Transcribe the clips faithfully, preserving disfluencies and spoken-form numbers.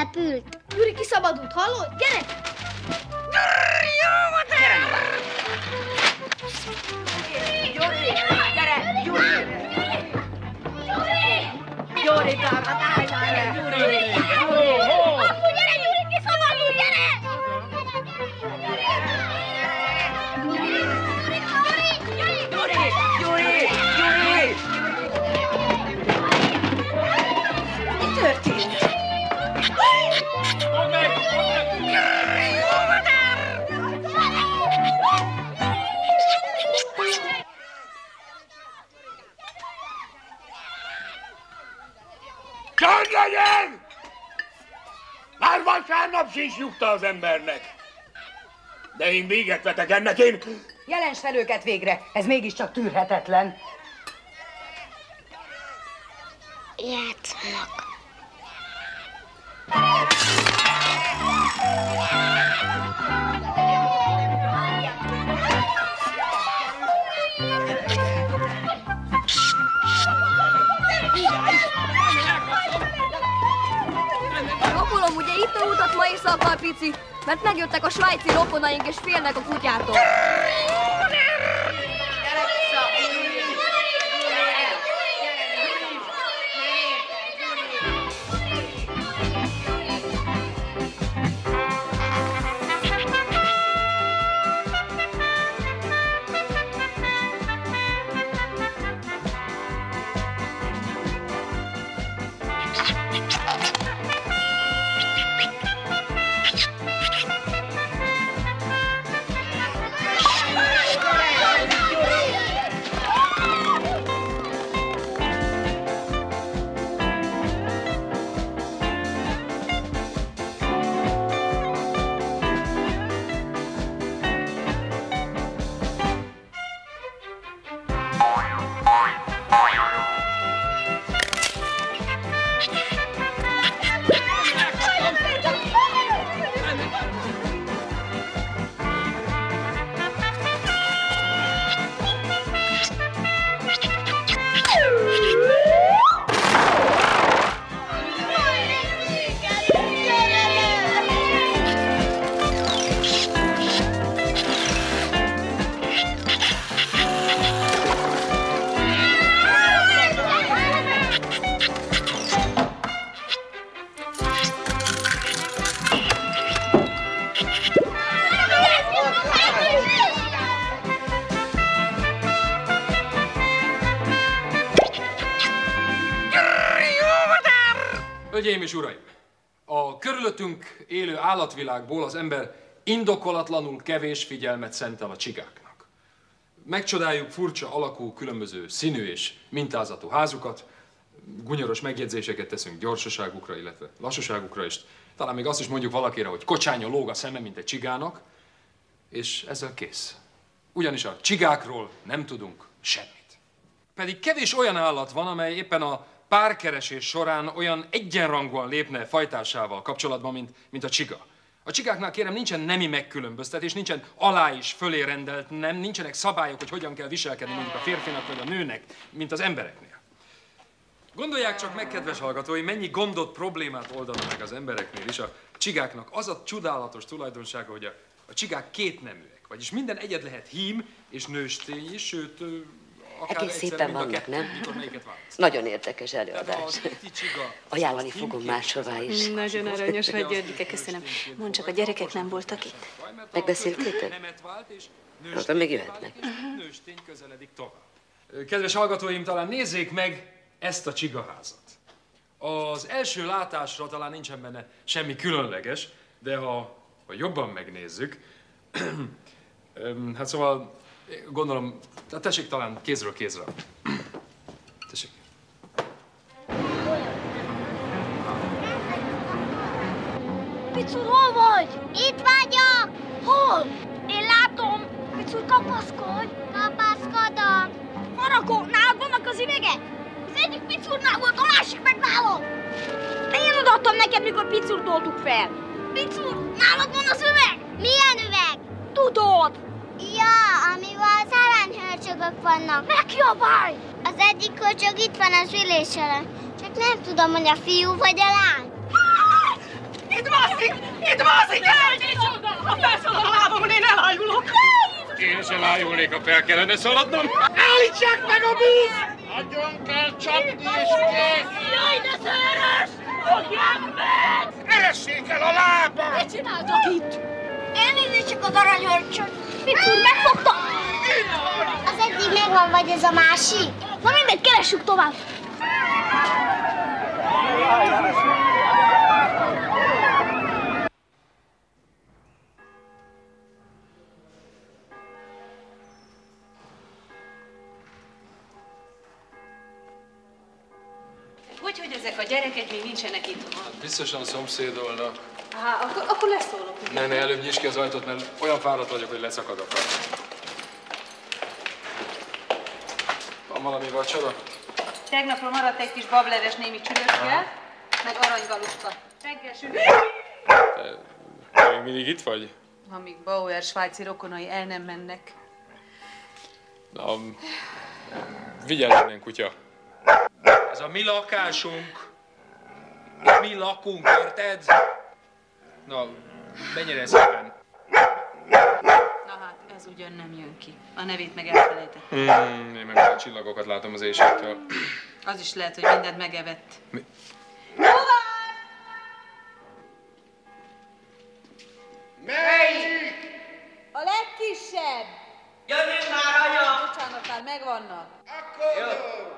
elrepült. Gyuri kiszabadult, hallod? Gyere! Gyere, Novák! Gyuri! Gyere! Gyuri! Gyuri, drága, gyere! Gyuri! Apu, gyere, Gyuri, kiszabadult, gyere! Gyuri! Gyuri! Gyuri! Mi történt? Fogd meg! Csönd legyen! Már vasárnap sincs nyugta az embernek. De én véget vetek ennek, én... Jelents fel őket végre, ez mégiscsak tűrhetetlen. Játszanak. Napolom, ugye itt a utat ma éjszaka, pici, mert megjöttek a svájci rokonaink és félnek a kutyától. Hölgyeim és uraim! A körülöttünk élő állatvilágból az ember indokolatlanul kevés figyelmet szentel a csigáknak. Megcsodáljuk furcsa alakú, különböző színű és mintázatú házukat, gunyoros megjegyzéseket teszünk gyorsaságukra, illetve lassúságukra, és talán még azt is mondjuk valakire, hogy kocsánya lóg a szeme, mint egy csigának, és ezzel kész. Ugyanis a csigákról nem tudunk semmit. Pedig kevés olyan állat van, amely éppen a párkeresés során olyan egyenrangúan lépne fajtásával kapcsolatban, mint, mint a csiga. A csigáknál kérem nincsen nemi megkülönböztetés, nincsen alá is fölé rendelt nem, nincsenek szabályok, hogy hogyan kell viselkedni mondjuk a férfinak vagy a nőnek, mint az embereknél. Gondolják csak meg, kedves hallgatói, mennyi gondot, problémát oldana meg az embereknél is. A csigáknak az a csodálatos tulajdonsága, hogy a, a csigák kétneműek, vagyis minden egyed lehet hím és nőstény is, sőt, egész szépen vannak, nem? Nagyon érdekes előadás. Ajánlani fogom máshová is. Nagyon aranyos vagy, Györgyike, köszönöm. Mondd csak, a gyerekek nem voltak itt? Megbeszéltétek? Hát, még jöhetnek. Kedves hallgatóim, talán nézzék meg ezt a csigaházat. Az első látásra talán nincsen benne semmi különleges, de ha, ha jobban megnézzük, hát szóval gondolom, tessék talán kézről kézre. Tessék. Picur, hol vagy? Itt vagyok! Hol? Én látom! Picur, kapaszkodj! Kapaszkodom. Farakó, nálad vannak az üvegek? Az egyik Picurnál volt, a másik meg nálam! Én odaadtam neked, mikor Picurt toltuk fel. Picur, nálad van az üveg? Milyen üveg? Tudod! Ja, amivel az aranyhörcsögök vannak. Ne kiabálj! Az egyik hörcsög itt van az ülés előtt. Csak nem tudom, hogy a fiú vagy a lány. Itt mászik! Itt mászik! Ha felszalad a lábamon, én elájulok! Én is elájulnék, ha fel kellene szaladnom. Állítsák meg a búz! Nagyon kell csapni és kész! Jaj, de szörös! Fogják meg! Eressék el a lábam! Mit csináltak itt? Elnézést csak az aranyhörcsöt. Picur, megfogta! Az egyik megvan, vagy ez a másik? Na mindegy, keressük tovább. Hogy, hogy ezek a gyerekek még nincsenek itt? Hát biztosan szomszédolnak. Há, akkor, akkor leszólok. Ne, ne, előbb nyisd ki az ajtót, mert olyan fáradt vagyok, hogy leszakad a kar. Van valami vacsora? Tegnapról maradt egy kis bableves némi csülöskel, meg aranygaluska. Reggel süt. Te még mindig itt vagy? Amíg Bauer svájci rokonai el nem mennek. Na, vigyázz innen, kutya. Ez a mi lakásunk. Itt mi lakunk, érted? Na, mennyire szépen. Na hát, ez ugyan nem jön ki. A nevét meg elfelejtettem. Mm, én meg a csillagokat látom az éjségtől. Az is lehet, hogy mindent megevett. Mi? Melyik? A legkisebb! Jöjjön már, anya! Bocsánat, már megvannak. Akkor jó!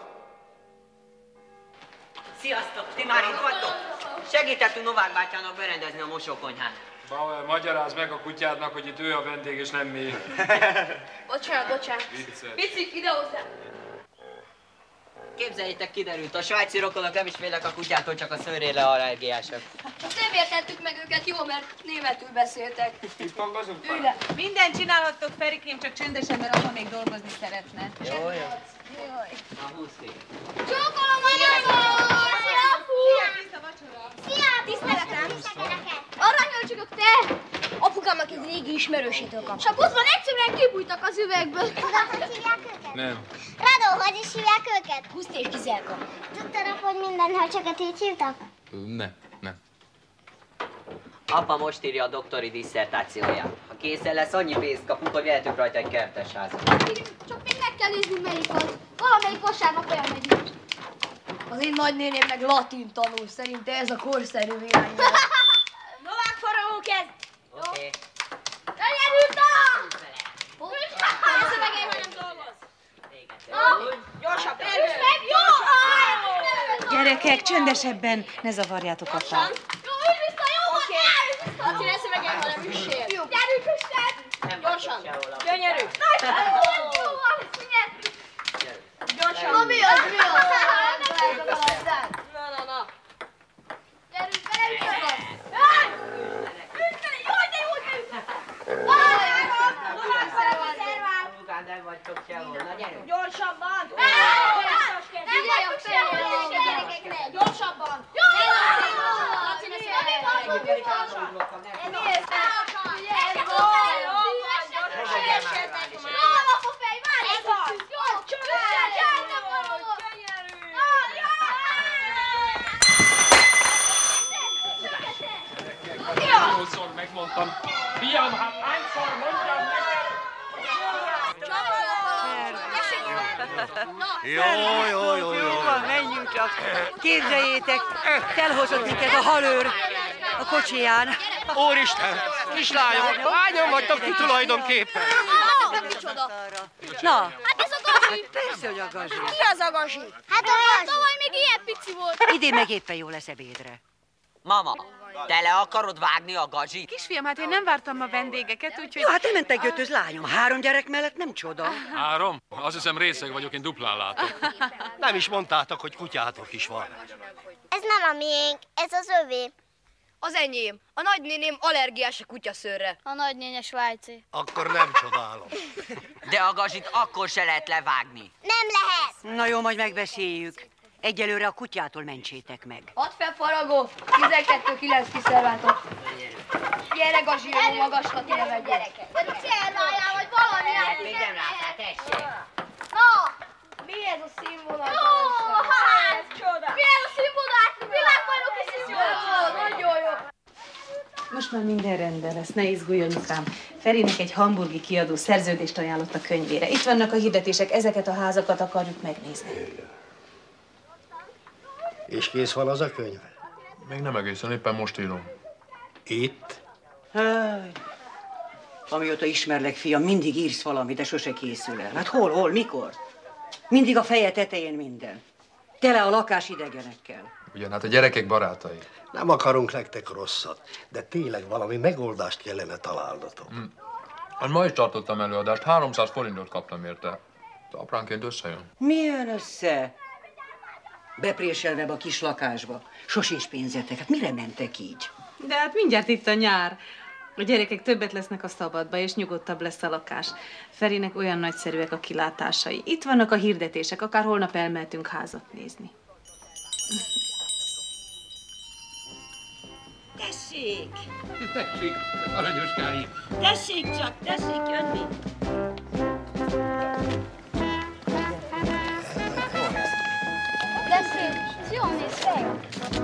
Sziasztok, ti már itt vagytok? Segítettünk Novák bátyának berendezni a mosókonyhát. Bauer, magyarázd meg a kutyádnak, hogy itt ő a vendég és nem mi. Bocsánat, bocsánat. Vicces. Picik, ide hozzá. Képzeljétek, kiderült, a svájci rokonok nem is félnek a kutyától, csak a szőrére allergiások. Azt nem értettük meg őket, jó, mert németül beszéltek. Itt van gazunk? Ülj le. Mindent csinálhattok, Ferikém, csak csöndesen, mert apa még dolgozni szeretne. Jó, jó. Na, húsz. Csókolom, anyagom! Szia, apu! Tiszta vacsora! Szia, tiszteletem! Aranyhörcsögök, te! Apukámnak egy régi ismerősétől kap. Csak ott van, egyszerűen kibújtak az üvegből. Tudod, hogy hívják őket? Nem. Radó, hogy is hívják őket? Húszt és Gizelka. Tudtad, hogy minden hörcsöket így hívtak? Nem, nem. Apa most írja a doktori disszertációját. Ha készen lesz, annyi pénzt kapunk, hogy vehetünk rajta egy kertesházat. Csak még meg kell nézni, melyik az. Valamelyik vasárnap elmegyünk. Az én nagynéném meg latin tanul, szerinte ez a korszerű világ. Novák faraó kezd! Oké. Okay. Eljerült a! Ez a megél, hogy nem dolgoz. Gyorsabb! Meg, jó! Gyerekek, csöndesebben, ne zavarjátok apát. Jó, ülj vissza, jó van! Ülj vissza! Laci, ne szövegel, hanem üssél. Gyerünk, Isten! Gyorsan! Gyönyörű! Jó van, nyertük! Gyorsan! Na mi az, mi az? Na, na, na! Gyerünk, gyerünk! Jaj, de jó, Nem vagytok sehol, na gyerünk! gyorsabban! Nem vagyok sehol! Gyerekekre, gyorsabban! Jó! Laci, ne szólj! Nézd! Ez gól! Jó, lapofej, várj! Ez az! Jó, csodál! Gyertek valahol! Hányszor megmondtam. Fiam, hát hányszor mondjam neked? Jó, jó, jó, jó. Van, menjünk csak. Képzeljétek, felhozott minket a halőr a kocsiján. Úristen, kislányok, hányan vagytok ti tulajdonképpen? Na, Hát ez a Gazi! persze, hogy a Gazi. Ki az a Gazi? Hát a Gazi! Tavaly még ilyen pici volt. Idén meg éppen jó lesz ebédre. Mama, te le akarod vágni a Gazsit? Kisfiam, hát én nem vártam a vendégeket, úgyhogy... Jó, hát nem mentek götöz lányom. Három gyerek mellett nem csoda. Három? Azt hiszem részeg vagyok, én duplán látok. Nem is mondtátok, hogy kutyátok is van. Ez nem a miénk, ez az övé. Az enyém. A nagynéném allergiás a kutyaszőrre. A nagynénye svájci. Akkor nem csodálom. De a Gazsit akkor se lehet levágni. Nem lehet. Na jó, majd megbeszéljük. Egyelőre a kutyától mentsétek meg. Add fel, faragó! tizenkettő kilenc kiszerváltok. Gyere, Gazi, jó magaslat élve gyerekek. De célváljál, vagy valami át. Még nem láttál, tessék. Na! Mi ez a színvonal? Jó, hát! Mi ez a színvonal? Világbajnoki színvonal! Nagyon jó. most már minden rendben lesz, ne izgulj, anyukám. Ferinek egy hamburgi kiadó szerződést ajánlott a könyvére. Itt vannak a hirdetések, ezeket a házakat akarjuk megnézni. És kész van az a könyv? Még nem egészen, éppen most írom. Itt? Háj. Amióta ismerlek, fiam, mindig írsz valamit, de sose készül el. Hát hol, hol, mikor? Mindig a feje tetején minden. Tele a lakás idegenekkel. Ugyan, hát a gyerekek barátai. Nem akarunk nektek rosszat, de tényleg valami megoldást kellene találnotok. Hm. Hát ma is tartottam előadást, háromszáz forintot kaptam érte. Apránként összejön. Milyen össze? Bepréselve a kis lakásba. Sosincs pénzetek. Hát mire mentek így? De hát mindjárt itt a nyár. A gyerekek többet lesznek a szabadba, és nyugodtabb lesz a lakás. Ferinek olyan nagyszerűek a kilátásai. Itt vannak a hirdetések, akár holnap elmehetünk házat nézni. Tessék! Tessék, aranyoskáim! Tessék csak, tessék jönni! Tessék, jól néz fel!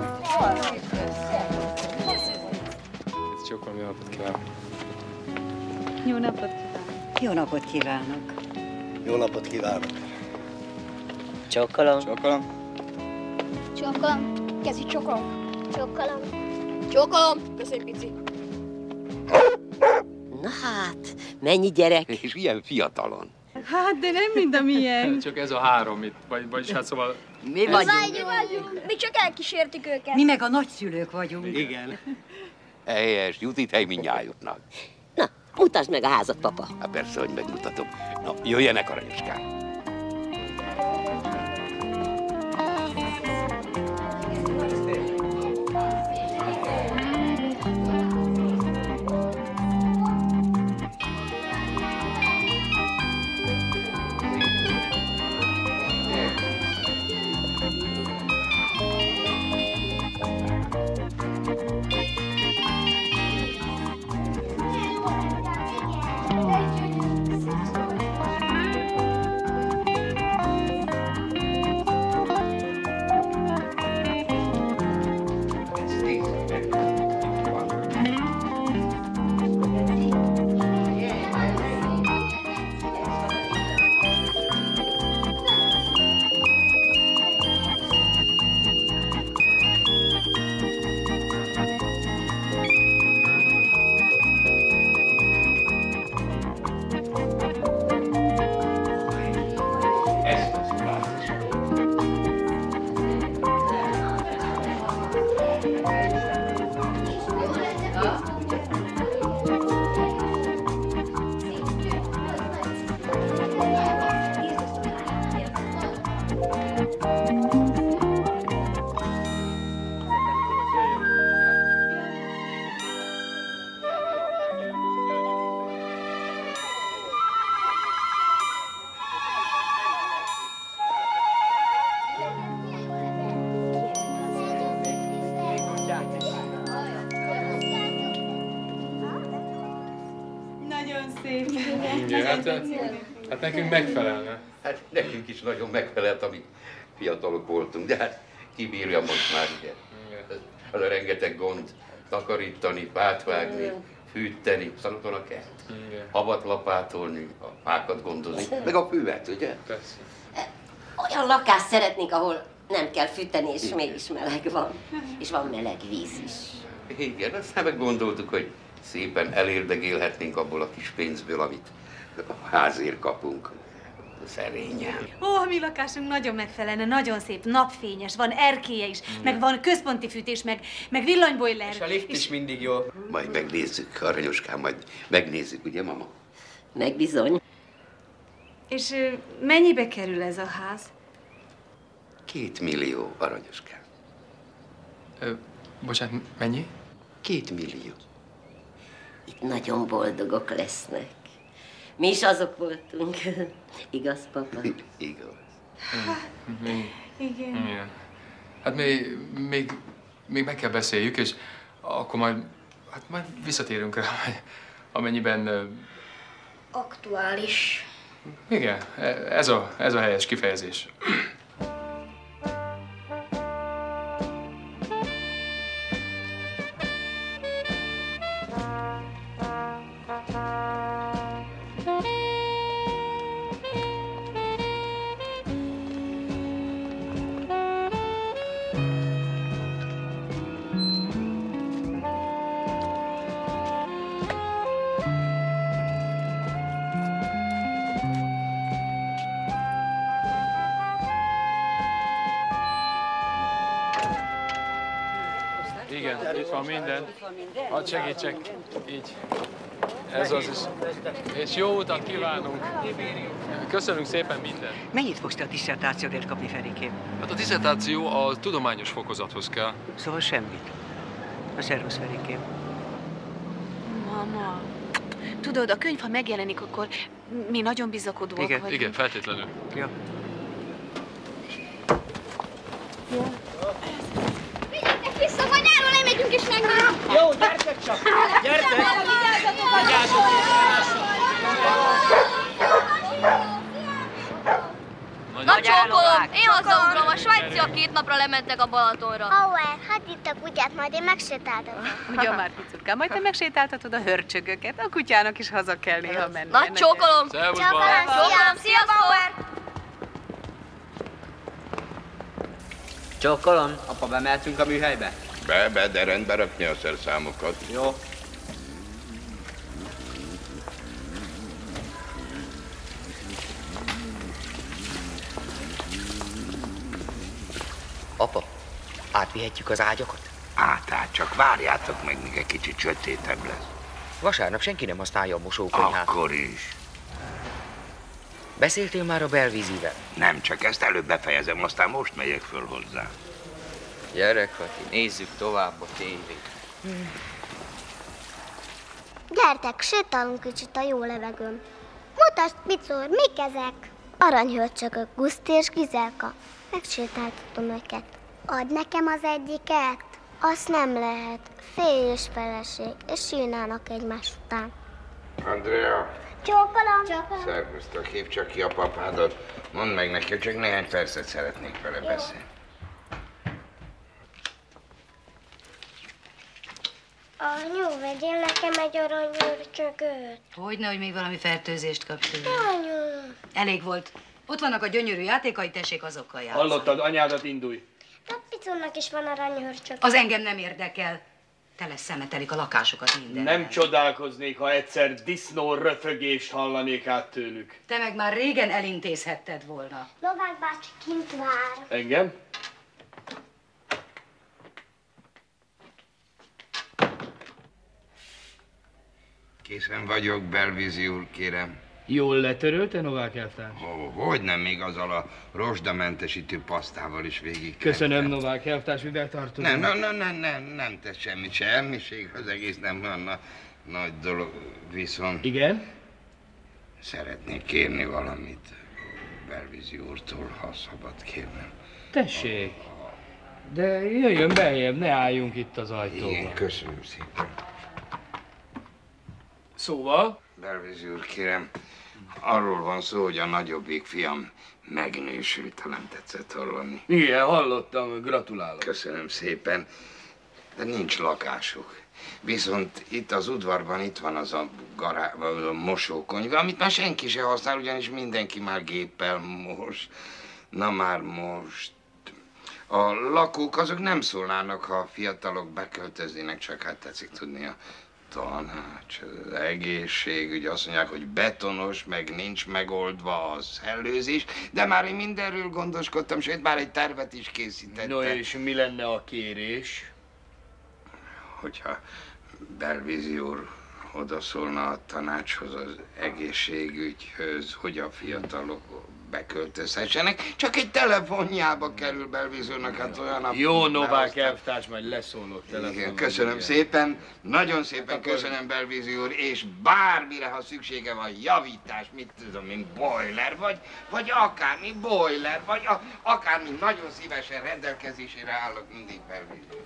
Csak valami napot kívánok. Jó napot kívánok! Jó napot kívánok! Jó napot kívánok! Csókolom. Csókolom. Csókolom. Kezi csókolom. Csókolom. Csókolom! Köszönj, pici! Na hát, mennyi gyerek? És ilyen fiatalon. Hát, de nem mind a milyen. Csak ez a három itt, vagy, vagyis hát szóval... Mi vagyunk. Mi csak elkísértük őket. Mi meg a nagyszülők vagyunk. Igen. Helyes, jutit hely mindnyájuknak. Na, mutasd meg a házat, papa. Hát persze, hogy megmutatom. Na, jöjjenek, aranyoskák. Hát, hát nekünk megfelelne. Hát nekünk is nagyon megfelelt, amíg fiatalok voltunk, de hát kibírja most már, ugye. Az a rengeteg gond, takarítani, pátvágni, fűteni, szanaton a kert, havat lapátolni, a fákat gondozni, meg a füvet, ugye? Persze. Olyan lakást szeretnénk, ahol nem kell fűteni, és mégis meleg van. És van meleg víz is. Igen, aztán meg gondoltuk, hogy szépen elérdegélhetnénk abból a kis pénzből, amit a házért kapunk. Szerényen. Ó, a mi lakásunk nagyon megfelelne, nagyon szép, napfényes, van erkélye is, mm. meg van központi fűtés, meg, meg villanybojler. És a lift és... is mindig jó. Majd megnézzük, aranyoskám, majd megnézzük, ugye, mama? Meg bizony. És ö, mennyibe kerül ez a ház? Két millió, aranyoskám. Ö, bocsánat, mennyi? Két millió. Itt nagyon boldogok lesznek. Mi is azok voltunk. Igaz, papa? Igaz. Még, Igen. igen. Hát még, még, még meg kell beszéljük, és akkor majd, hát majd visszatérünk rá, amennyiben... Aktuális. Igen, ez a, ez a helyes kifejezés. Igen, itt van minden. Hadd segítsek. Így. Ez az is. És jó utat kívánunk. Köszönünk szépen mindent. Mennyit fogsz te a disszertációdért kapni, Ferikém? Hát a disszertáció a tudományos fokozathoz kell. Szóval semmit. A szervusz, Ferikém. Mama, tudod, a könyv, ha megjelenik, akkor mi nagyon bizakodóak Igen. vagyunk. Igen, feltétlenül. Ja. Vigyétek vissza, majd nyáron lemegyünk és megnézzük. Jó, gyertek csak! Gyertek! Vigyázzatok! Na csókolom, én hazaugram, a svájciak két napra lementek a Balatonra. Hauer, hadd itt a kutyát, majd én megsétáltatom. Ugyan már, picurkám, majd te megsétáltatod a hörcsögöket. A kutyának is haza kell néha menni. Na csókolom! Szervusz, Csókolom, Csókolom, szia Bauer! Csókolom, apa, bemehetünk a műhelybe? Be, be, de rendbe rakni a szerszámokat. Jó. Apa, átvihetjük az ágyakat? Át, át, csak várjátok meg, míg egy kicsit sötétebb lesz. Vasárnap senki nem használja a mosókonyhát. Akkor is. Beszéltél már a belvízivel? Nem, csak ezt előbb befejezem, aztán most megyek föl hozzá. Gyerek, Fati, nézzük tovább a tévét. Gyertek, sétálunk kicsit a jó levegőn. Mutasd, Picur, mik ezek? Aranyhörcsögök, Guszti és Gizelka. Megsétáltatom őket. Add nekem az egyiket. Azt nem lehet. Férj és feleség, és sírnának egymás után. Andrea, Csókolom. Csókolom. szervusztok, hívd csak ki a papádat. Mondd meg neki, hogy csak néhány percet szeretnék vele beszélni. Anyu, vegyél nekem egy aranyhörcsögöt. Hogyne, hogy még valami fertőzést kapsz tőle. Anyu. Elég volt. Ott vannak a gyönyörű játékai, tessék azokkal játszani. Hallottad, anyádat indulj. A Picurnak is van aranyhörcsög. Az engem nem érdekel. Tele szemetelik a lakásokat minden. Nem csodálkoznék, ha egyszer disznó röfögést hallanék át tőlük. Te meg már régen elintézhetted volna. Novák bácsi kint vár. Engem? Készen vagyok, Belvízi úr, kérem. Jól letörölte, Novák elvtárs? Ó, hogy nem, még azzal a rozsdamentesítő pasztával is végig. Köszönöm, Novák elvtárs, mivel tartozom? Nem, nem, nem, nem, nem, nem tesz semmit, semmiség, az egész nem van na, nagy dolog, viszont... Igen? Szeretnék kérni valamit Belvízi úrtól, ha szabad kérnem. Tessék, de jöjjön beljebb, ne álljunk itt az ajtóban. Igen, köszönöm szépen. Szóval? Belvízi úr, kérem, arról van szó, hogy a nagyobbik fiam megnősült, ha nem tetszett hallani. Igen, hallottam, gratulálok. Köszönöm szépen, de nincs lakásuk. Viszont itt az udvarban itt van az a, gará, a mosókonyva, amit már senki se használ, ugyanis mindenki már géppel mos. Na már most. A lakók azok nem szólnának, ha a fiatalok beköltöznének, csak hát tetszik tudni a tanács, az egészségügy, azt mondják, hogy betonos, meg nincs megoldva a szellőzés, de már én mindenről gondoskodtam, sőt, már egy tervet is készítettem. No és mi lenne a kérés? Hogyha Belvízi úr odaszólna a tanácshoz, az egészségügyhöz, hogy a fiatalok beköltözhessenek, csak egy telefonjába kerül Belvízi úrnak, hát olyan a... Jó, Novák elvtárs, majd leszólok telefonon. Igen, köszönöm szépen, nagyon szépen köszönöm, Belvízi úr, és bármire, ha szüksége van, javítás, mit tudom én, boiler, vagy, vagy akármi, boiler, vagy a, akármi, nagyon szívesen rendelkezésére állok mindig, Belvízi úr.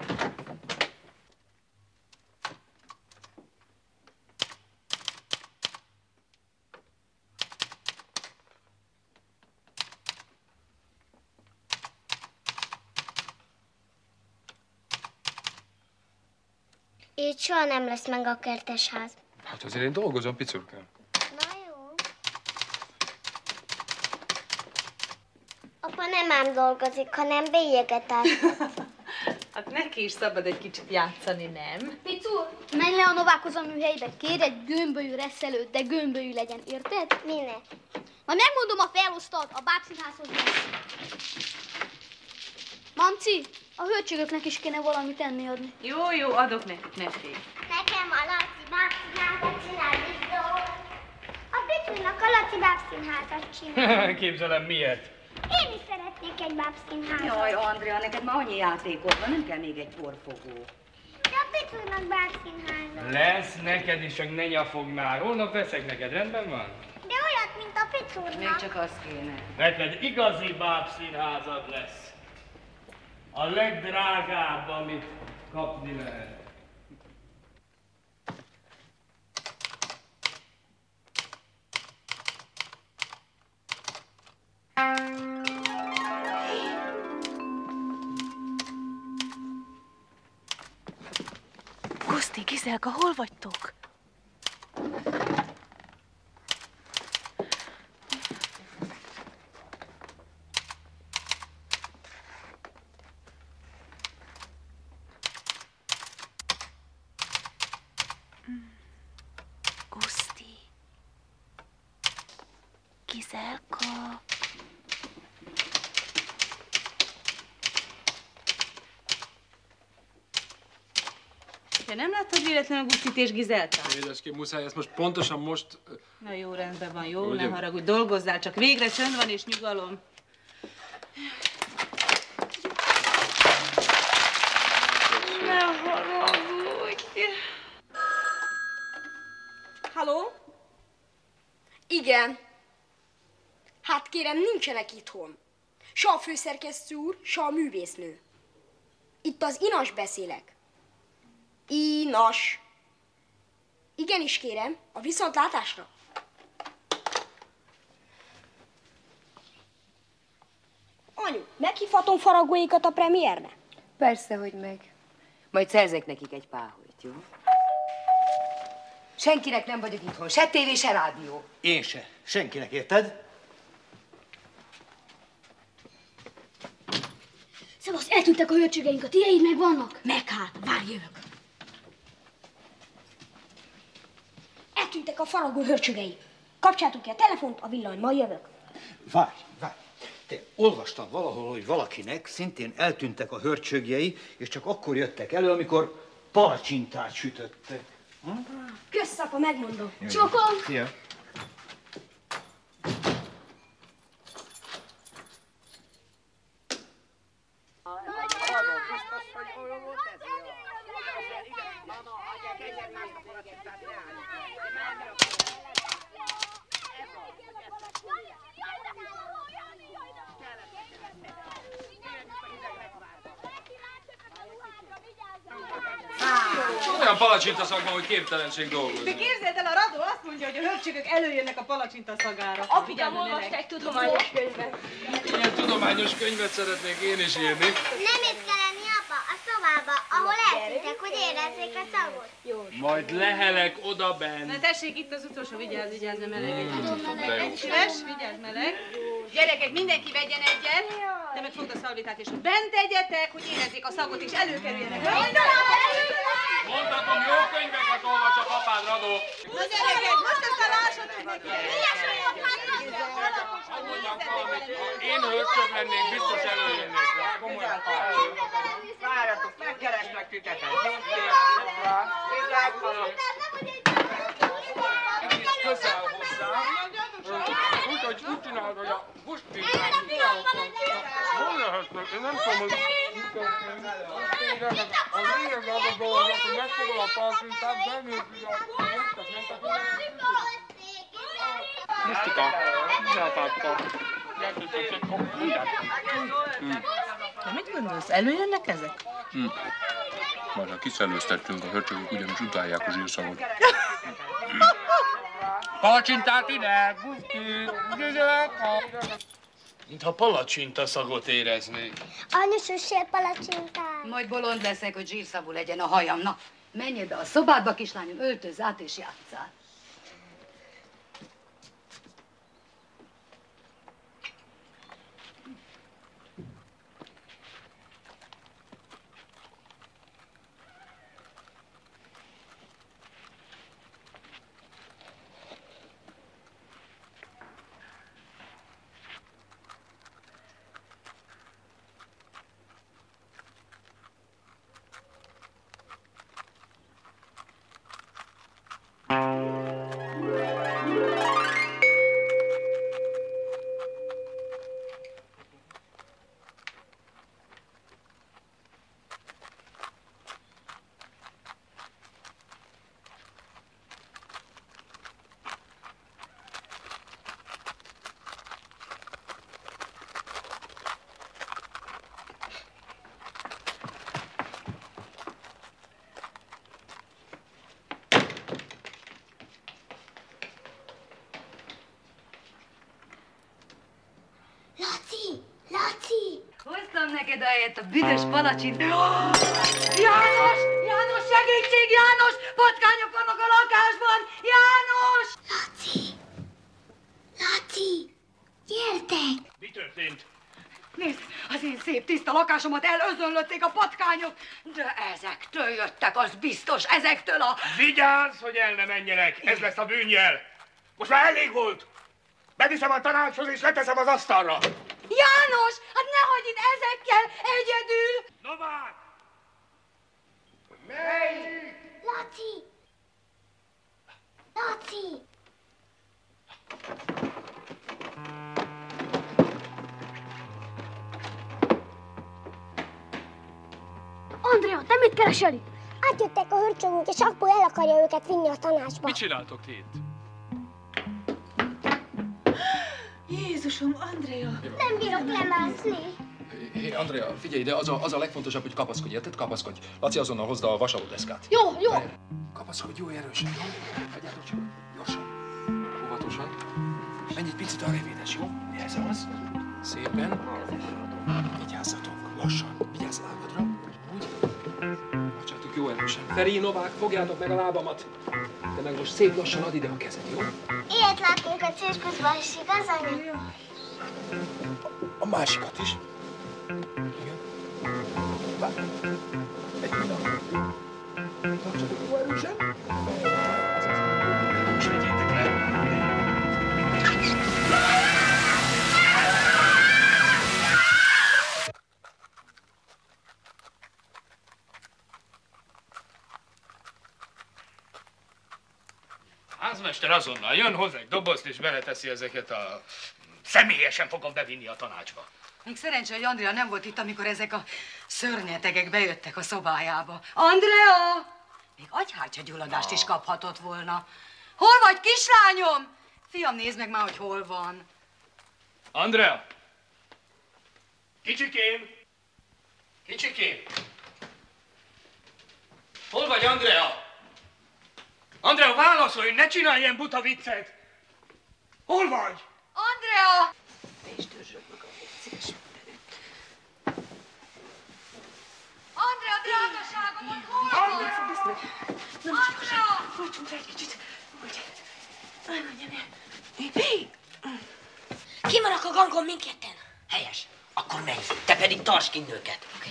Így soha nem lesz meg a kertesház. Hát azért én dolgozom, picurkám. Na jó. Apa nem ám dolgozik, hanem bélyeget ástat. Hát neki is szabad egy kicsit játszani, nem? Picur, menj le a Novákhoz a műhelybe, kérj egy gömbölyű reszelőt, de gömbölyű legyen, érted? Minek? Majd megmondom a felosztat, a bábszínházhoz lesz. Mamci, a hölgységöknek is kéne valamit enni adni. Jó, jó, adok nekik, ne félj. Nekem a Laci bábszínházat csinál biztos. A Picúnak a Laci bábszínházat csinál. Képzelem miért? Én is szeretnék egy bábszínházat. Jaj, Andrea, neked már annyi játékod van, nem kell még egy porfogó. De a Picúnak bábszínházat. Lesz neked is, csak ne nyafogj már. Holnap veszek neked, rendben van? De olyat, mint a Picúnak. Még csak az kéne. Neked igazi bábszínházad lesz. A legdrágább, amit kapni lehet. Guszti, Gizelka, hol vagytok? Guszti. Gizelka. Te nem láttad véletlenül Gusztit és Gizelkát? Édeském, muszáj, ezt most pontosan most... Na jó, rendben van, jó, Ugye? ne haragudj, dolgozzál, csak végre csönd van és nyugalom. Ne haragudj! Halló? Igen. Hát kérem, nincsenek itthon. Se a főszerkesztő úr, se a művésznő. Itt az Inas beszélek. Inas. Igenis kérem, a viszontlátásra. Anyu, meghívhatom faragóikat a premiérbe? Persze, hogy meg. Majd szerzek nekik egy páholyt, jó? Senkinek nem vagyok itthon, se tévé, se rádió. Én se. Senkinek, érted? Szevasz, eltűntek a hölgységeink, a tieid meg vannak? Meg hát, várj, jövök. Eltűntek a faragó hölgységei. Kapcsátok ki a telefont, a villany, majd jövök. Várj, várj. Te olvastad valahol, hogy valakinek szintén eltűntek a hörcsögjei, és csak akkor jöttek elő, amikor palacsintát sütöttek. Hm? Kösz, apa, megmondom. Jaj. Csókolom. Szia. Olyan palacsinta szakma, hogy képtelenség dolgozni. De képzeld el, a Radó azt mondja, hogy a hölgységek előjönnek a palacsinta szagára. Apukám, olvast egy tudományos könyvet. Ilyen tudományos könyvet szeretnék én is írni. Nem itt kell lenni, apa, a szobába, ahol eltűntek, hogy érezzék a szagot. Jó. Majd lehelek oda benn. Na tessék, itt az utolsó, vigyázz, vigyázz, nem meleg egy de jó. kicsit. Szíves, vigyázz, meleg. Gyerekek, mindenki vegyen egyet. Te meg fogd a szalvitát, és bent tegyetek, hogy érezzék a szagot, és előkerüljenek. Mondhatom, jó könyveket olvas a papád, Radó. Na gyerekek, most aztán lássatok neki. Én hölcsög lennék, biztos előjönnék rá. Komolyan. Várjatok, megkeresnek titeket. Egész közel hozzám. Úgy, hogy úgy csinálod, hogy a buszpintán hol lehetnek? Én nem tudom, hogy a lényeg az a dolog, hogy megfogol a palcsintát, benézni a busztat, Mustika, zsátátka. Te mit gondolsz, előjönnek ezek? Hm. Majd ha kiszellőztettünk, a hörcsögök ugyanis utálják a zsírszagot. Palacsintát ide! Buszki! Mintha palacsinta szagot éreznék. Anyu, süssél palacsintát. Majd bolond leszek, hogy zsírszavú legyen a hajam. Na, menj be a szobádba, kislányom, öltözz át és játsszál. neked helyett a büdös palacsin. János! János, segítség, János! Patkányok vannak a lakásban! János! Laci! Laci! Gyertek! Mi történt? Nézd, az én szép tiszta lakásomat elözönlötték a patkányok, de ezektől jöttek, az biztos, ezektől a... Vigyázz, hogy el ne menjenek! Ez lesz a bűnjel! Most már elég volt! Beviszem a tanácshoz és leteszem az asztalra! János, hát ne hagyj itt ezekkel egyedül! Novák! Melyik? Laci! Laci! Andrea, te mit keresel itt? Átjöttek a hörcsögünk, és Apu el akarja őket vinni a tanácsba. Mit csináltok ti itt? Jézusom, Andrea! Nem bírok lemászni. Hé, Andrea, figyelj ide, az a, az a legfontosabb, hogy kapaszkodj, érted? Kapaszkodj. Laci azonnal hozd a vasalódeszkát. Jó, jó. Kapaszkodj, jó erősen, jó? Hagyjátok csak, gyorsan. Óvatosan. Menj egy picit arrébb, édes, jó? Ez az. Szépen. Vigyázzatok, lassan. Vigyázz a lábadra. Úgy. Hagyjátok jó erősen. Feri, Novák, fogjátok meg a lábamat. De meg most szép lassan add ide a kezed, jó? Ilyet látunk a cirkuszban is, igaz, anya? A másikat is. Igen. Várj. Egy pillanat. Tartsatok jó erősen. Most vegyétek le. Házmester azonnal jön, hoz egy dobozt és beleteszi ezeket a... Személyesen fogom bevinni a tanácsba. Még szerencsé, hogy Andrea nem volt itt, amikor ezek a szörnyetegek bejöttek a szobájába. Andrea! Még agyhártyagyulladást is kaphatott volna. Hol vagy, kislányom? Fiam, nézd meg már, hogy hol van. Andrea! Kicsikém! Kicsikém! Hol vagy, Andrea? Andrea, válaszolj, ne csinálj ilyen buta viccet! Hol vagy? Andrea! Te is törzsöd magam, légy szíves. Andrea, drágaságom, hol van? Andrea! Andrea! Fordjunk rá egy kicsit. Ugye? Kimarak a gangon mindketten. Helyes. Akkor menj. Te pedig tartsd ki nőket. Oké.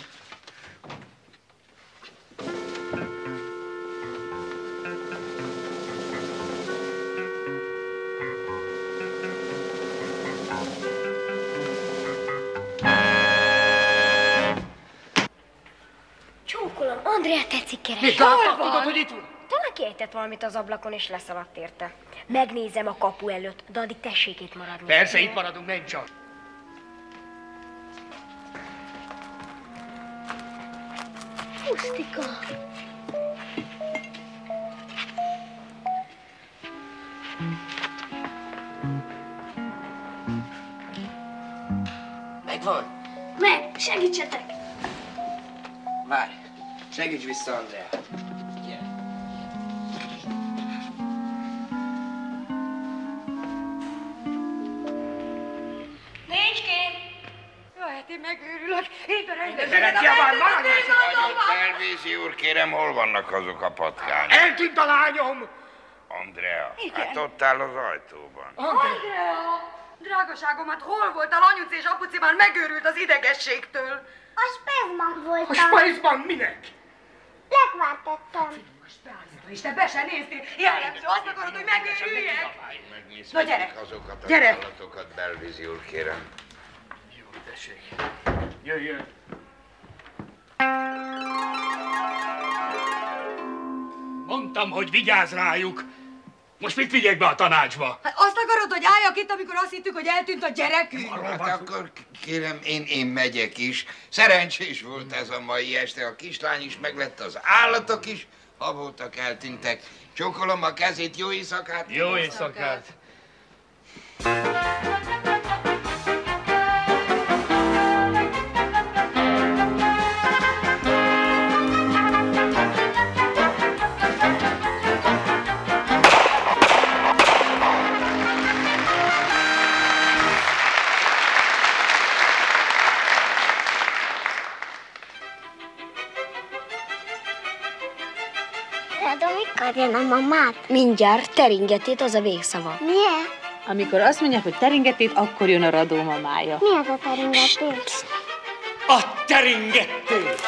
Csókolom, Andrea tetszik keres. Mit láttak? Tudod, hogy itt van? Talán kiejtett valamit az ablakon, és leszaladt érte. Megnézem a kapu előtt, de addig tessék itt maradni. Persze, itt maradunk, menj csak. Pusztika. Megvan? Meg, segítsetek. Várj. Segíts vissza, Andrea. Nincs kém. Jaj, hát én megőrülök. Én a rendben. De ne kiabálj, maradj! Belvízi úr, kérem, hol vannak azok a patkányok? Eltűnt a lányom! Andrea, Igen. hát ott áll az ajtóban. Andrea! Drágaságom, hát hol voltál? Anyuci és apuci már megőrült az idegességtől. A spezban A voltam. spajzban minek? Lekvártettem. És te be se néztél. Jellemző, azt akarod, hogy megőrüljek? Na, gyere. Megnézhetik azokat a Gyere. állatokat, Belvízi úr, kérem. Jó, tessék. Jöjjön. Mondtam, hogy vigyázz rájuk. Most mit vigyek be a tanácsba? Hát azt akarod, hogy álljak itt, amikor azt hittük, hogy eltűnt a gyerekünk? Hát akkor kérem, én, én megyek is. Szerencsés volt ez a mai este, a kislány is meglett, az állatok is, ha voltak, eltűntek. Csókolom a kezét, jó éjszakát! Jó éjszakát! Radó, mikor jön a mamád? Mindjárt, teringetét az a végszava. Milyen? Amikor azt mondják, hogy teringetét, akkor jön a Radó mamája. Mi az a teringetét? A teringetét!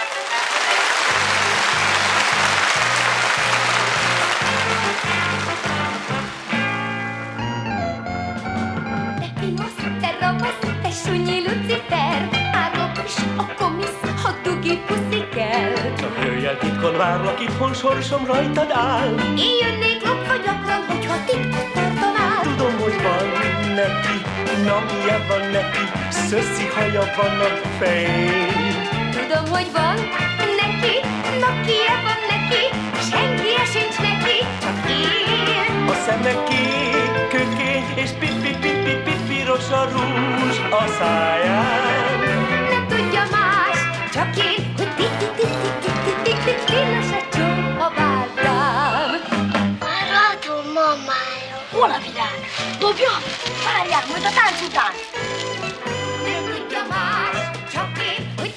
Te sunyi Lucifer, ágokos, a komisz, ha dugi puszi kell. Csak jöjj el, titkon várlak, itthon sorsom rajtad áll. Én jönnék lopva gyakran, hogyha titkot tartanál. Tudom, hogy van neki, na milyen van neki, szöszi haja van a fején. Tudom, hogy van neki, na kie van neki, senki sincs neki, csak én. A szeme kék, kökény, és pipi-pipi-pipiros a rúzs a száján. Nem tudja más, csak én, hogy tilos a csók a várdám. A Radó mamája. Hol a virág? Dobjam! Várjál, majd a tánc után! Nem tudja más, csak én, hogy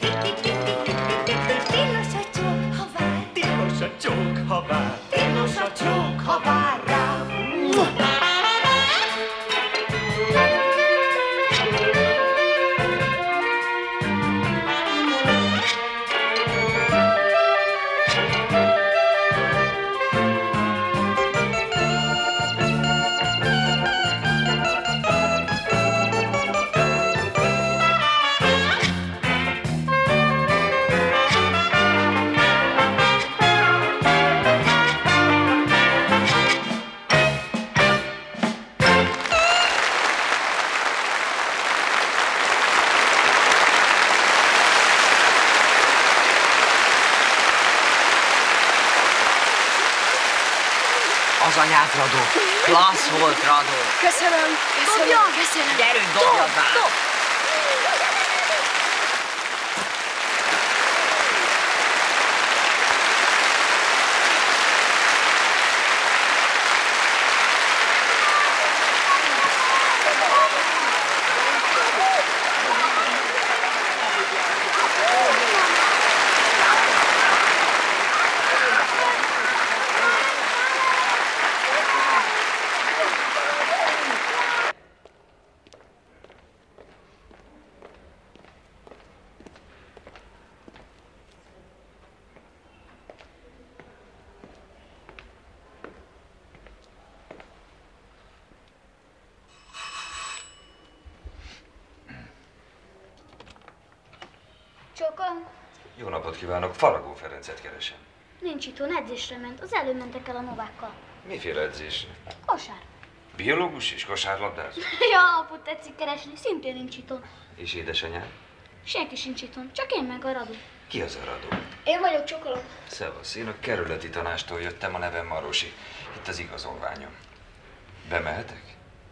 tilos a csók, ha vár. Tilos a csók, ha vár. Tilos a csók, ha vár rám. Az anyát, Radó. Klassz volt, Radó. Köszönöm, köszönöm, Dobjon! köszönöm. Gyerünk, dobjad már. Dob, dob. Csókom, Jó napot kívánok, Faragó Ferencet keresem. nincs itthon, edzésre ment. Az előbb mentek el a novákkal. Miféle edzés? Kosár. Biológus és kosárlabdázó? Ja, aput tetszik keresni, szintén nincs itthon. És édesanyád? Senki sincs itthon, csak én meg a Radó. Ki az a Radó? Én vagyok, Csokolom. Szevasz, én a kerületi tanástól jöttem, a nevem Marosi. Itt az igazolványom. Bemehetek?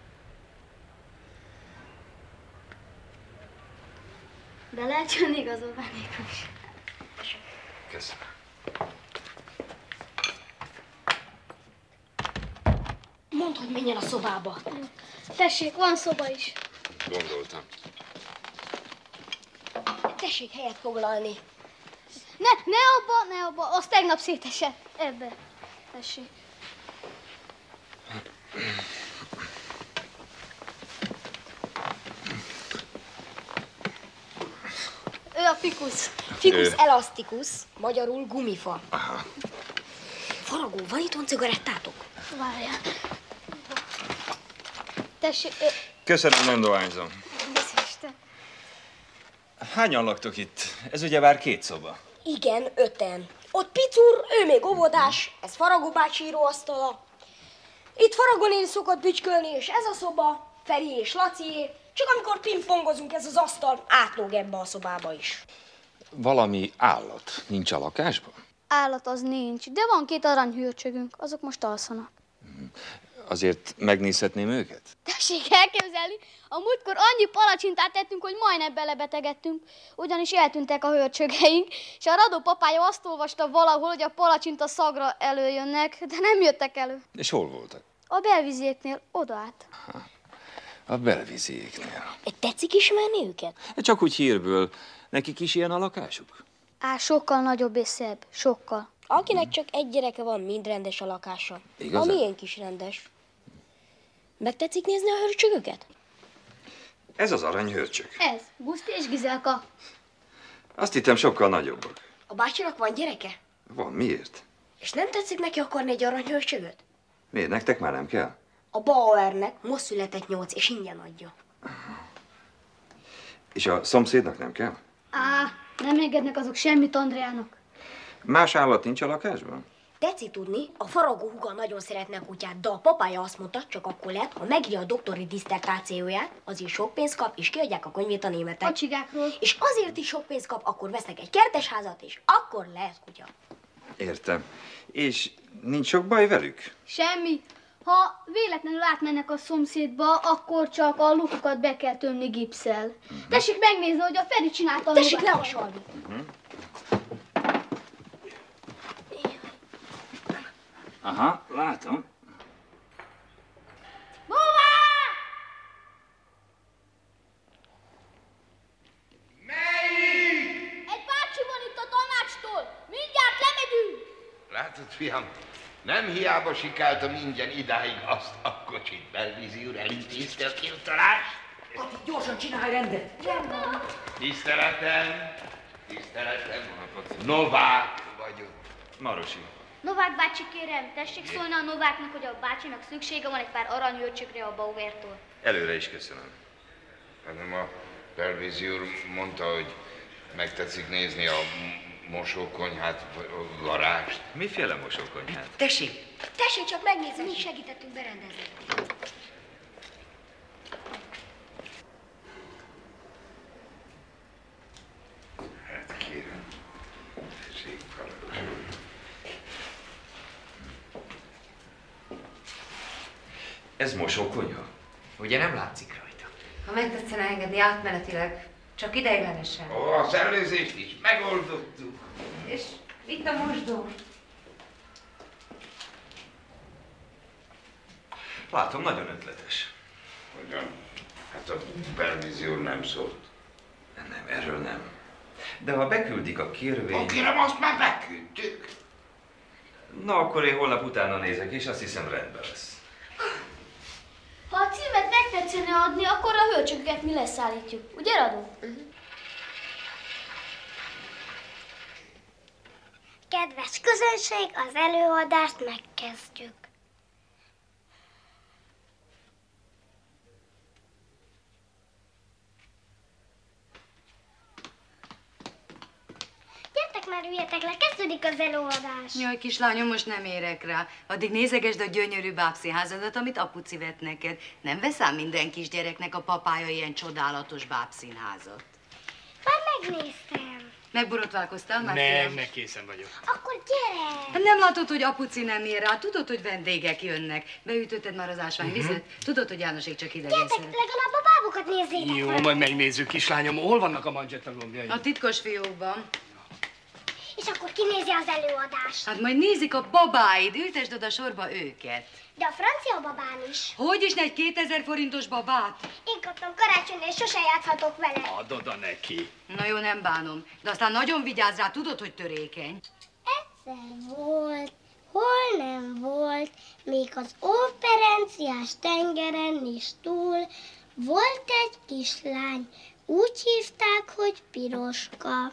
Be lehet jönni igazolványékon is. Köszönöm. Mondd, hogy menjen a szobába. Tessék, van szoba is. Gondoltam. Tessék helyet foglalni. Ne, ne abba, ne abba, az tegnap szétesett. Ebbe. Tessék. Ő a fikusz. Ficus Ő. elasticus, magyarul gumifa. Aha. Faragó, van itthon cigarettátok? Várjál. Tessék, ö, Köszönöm, nem dohányzom. Isten. Hányan laktok itt? Ez ugyebár két szoba. Igen, öten. Ott Picur, ő még óvodás, ez Faragó bácsi íróasztala. Itt Faragó néni szokott bütykölni, és ez a szoba, Feri és Lacié. Csak amikor pingpongozunk, ez az asztal átlóg ebbe a szobába is. Valami állat nincs a lakásban? Állat az nincs, de van két aranyhűrcsögünk, azok most alszanak. Azért megnézhetném őket? Tessék elképzelni, a múltkor annyi palacsintát tettünk, hogy majdnem belebetegedtünk, ugyanis eltűntek a hőrcsögeink, és a Radó papája azt olvasta valahol, hogy a palacsinta szagra előjönnek, de nem jöttek elő. És hol voltak? A belvíziéknél oda át. A belvíziéknél. Tetszik ismerni őket? Csak úgy hírből. Nekik is ilyen a lakásuk? Á, sokkal nagyobb és szebb. Sokkal. Akinek csak egy gyereke van, mind rendes a lakása. Igazán? A miénk is rendes. Megtetszik nézni a hörcsögöket? Ez az aranyhörcsög. Ez, Guszti és Gizelka. Azt hittem sokkal nagyobbak. A bácsinak van gyereke? Van, miért? És nem tetszik neki akarni egy aranyhörcsögöt? Miért, nektek már nem kell? A Bauernek most született nyolc, és ingyen adja. És a szomszédnak nem kell? Á, nem engednek azok semmit Andreának. Más állat nincs a lakásban? Tetszik tudni, a faragó húga nagyon szeretne a kutyát, de a papája azt mondta, csak akkor lehet, ha megírja a doktori diszertációját, azért sok pénzt kap, és kiadják a könyvét a németek. A csigákról. És azért is sok pénzt kap, akkor vesznek egy kertesházat, és akkor lehet kutya. Értem. És nincs sok baj velük? Semmi. Ha véletlenül átmennek a szomszédba, akkor csak a lukukat be kell tömni gipszel. Tessék megnézni, hogy a Feri csinálta a Tessék lukat. lehasalni. Uh-huh. Aha, látom. Hová? Melyik? Egy bácsi van itt a tanácstól. Mindjárt lemegyünk. Látod, fiam, nem hiába sikáltam ingyen idáig azt a kocsit. Belvízi úr elintézte a kiutalást. Ati, gyorsan csinálj rendet! Rendben. Tiszteletem, tiszteletem, Novák vagyok. Marosi. Novák bácsi, kérem, tessék szólni a Nováknak, hogy a bácsinak szüksége van egy pár aranyhörcsögre a Bauertól. Előre is köszönöm. Hanem a Belvízi úr mondta, hogy megtetszik nézni a mosókonyhát, vagy a garást. Miféle mosókonyhát? Tessék! Tessék csak megnézni, mi segítettünk berendezni. Hát kérem, tessék parancsolni. Ez mosókonyha? Ugye nem látszik rajta? Ha megtetszene engedni átmenetileg, csak ideiglenesen. Ó, a szellőzést is megoldottuk. És itt a mosdó. Látom, nagyon ötletes. Hogyan? Hát a Belvízi úr nem szólt. Nem, erről nem. De ha beküldik a kérvényt... Ó, kérem, azt már beküldtük. Na, akkor én holnap utána nézek, és azt hiszem rendben lesz. Ha a címet megtetszene adni, akkor a hölcsöket mi leszállítjuk. Ugye, Radó? Kedves közönség, az előadást megkezdjük. Gyertek már, üljetek le, kezdődik az előadás. Jaj, kislányom, most nem érek rá. Addig nézegesd a gyönyörű bábszínházadat, amit apuci vett neked. Nem veszám minden kisgyereknek a papája ilyen csodálatos bábszínházat. Már megnéztem. Megborotválkoztál már? Nem, fiam? meg készen vagyok. Akkor gyere! Hát nem látod, hogy apuci nem ér rá? Tudod, hogy vendégek jönnek? Beütötted már az ásványvizet? Mhm. Tudod, hogy Jánosék csak idegen Gyertek, szeret. legalább a bábokat nézzétek Jó, meg. majd megnézzük, kislányom. Hol vannak a manzsetta gombjai? A titkos fiókban. És akkor kinézi az előadást. Hát majd nézik a babáid, ültesd oda sorba őket. De a francia babám is. Hogy is ne egy kétezer forintos babát? Én kaptam karácsonyra, és sose játszhatok vele. Add oda neki. Na jó, nem bánom. De aztán nagyon vigyázz rá, tudod, hogy törékeny. Egyszer volt, hol nem volt, még az operenciás tengeren is túl. Volt egy kislány, úgy hívták, hogy Piroska.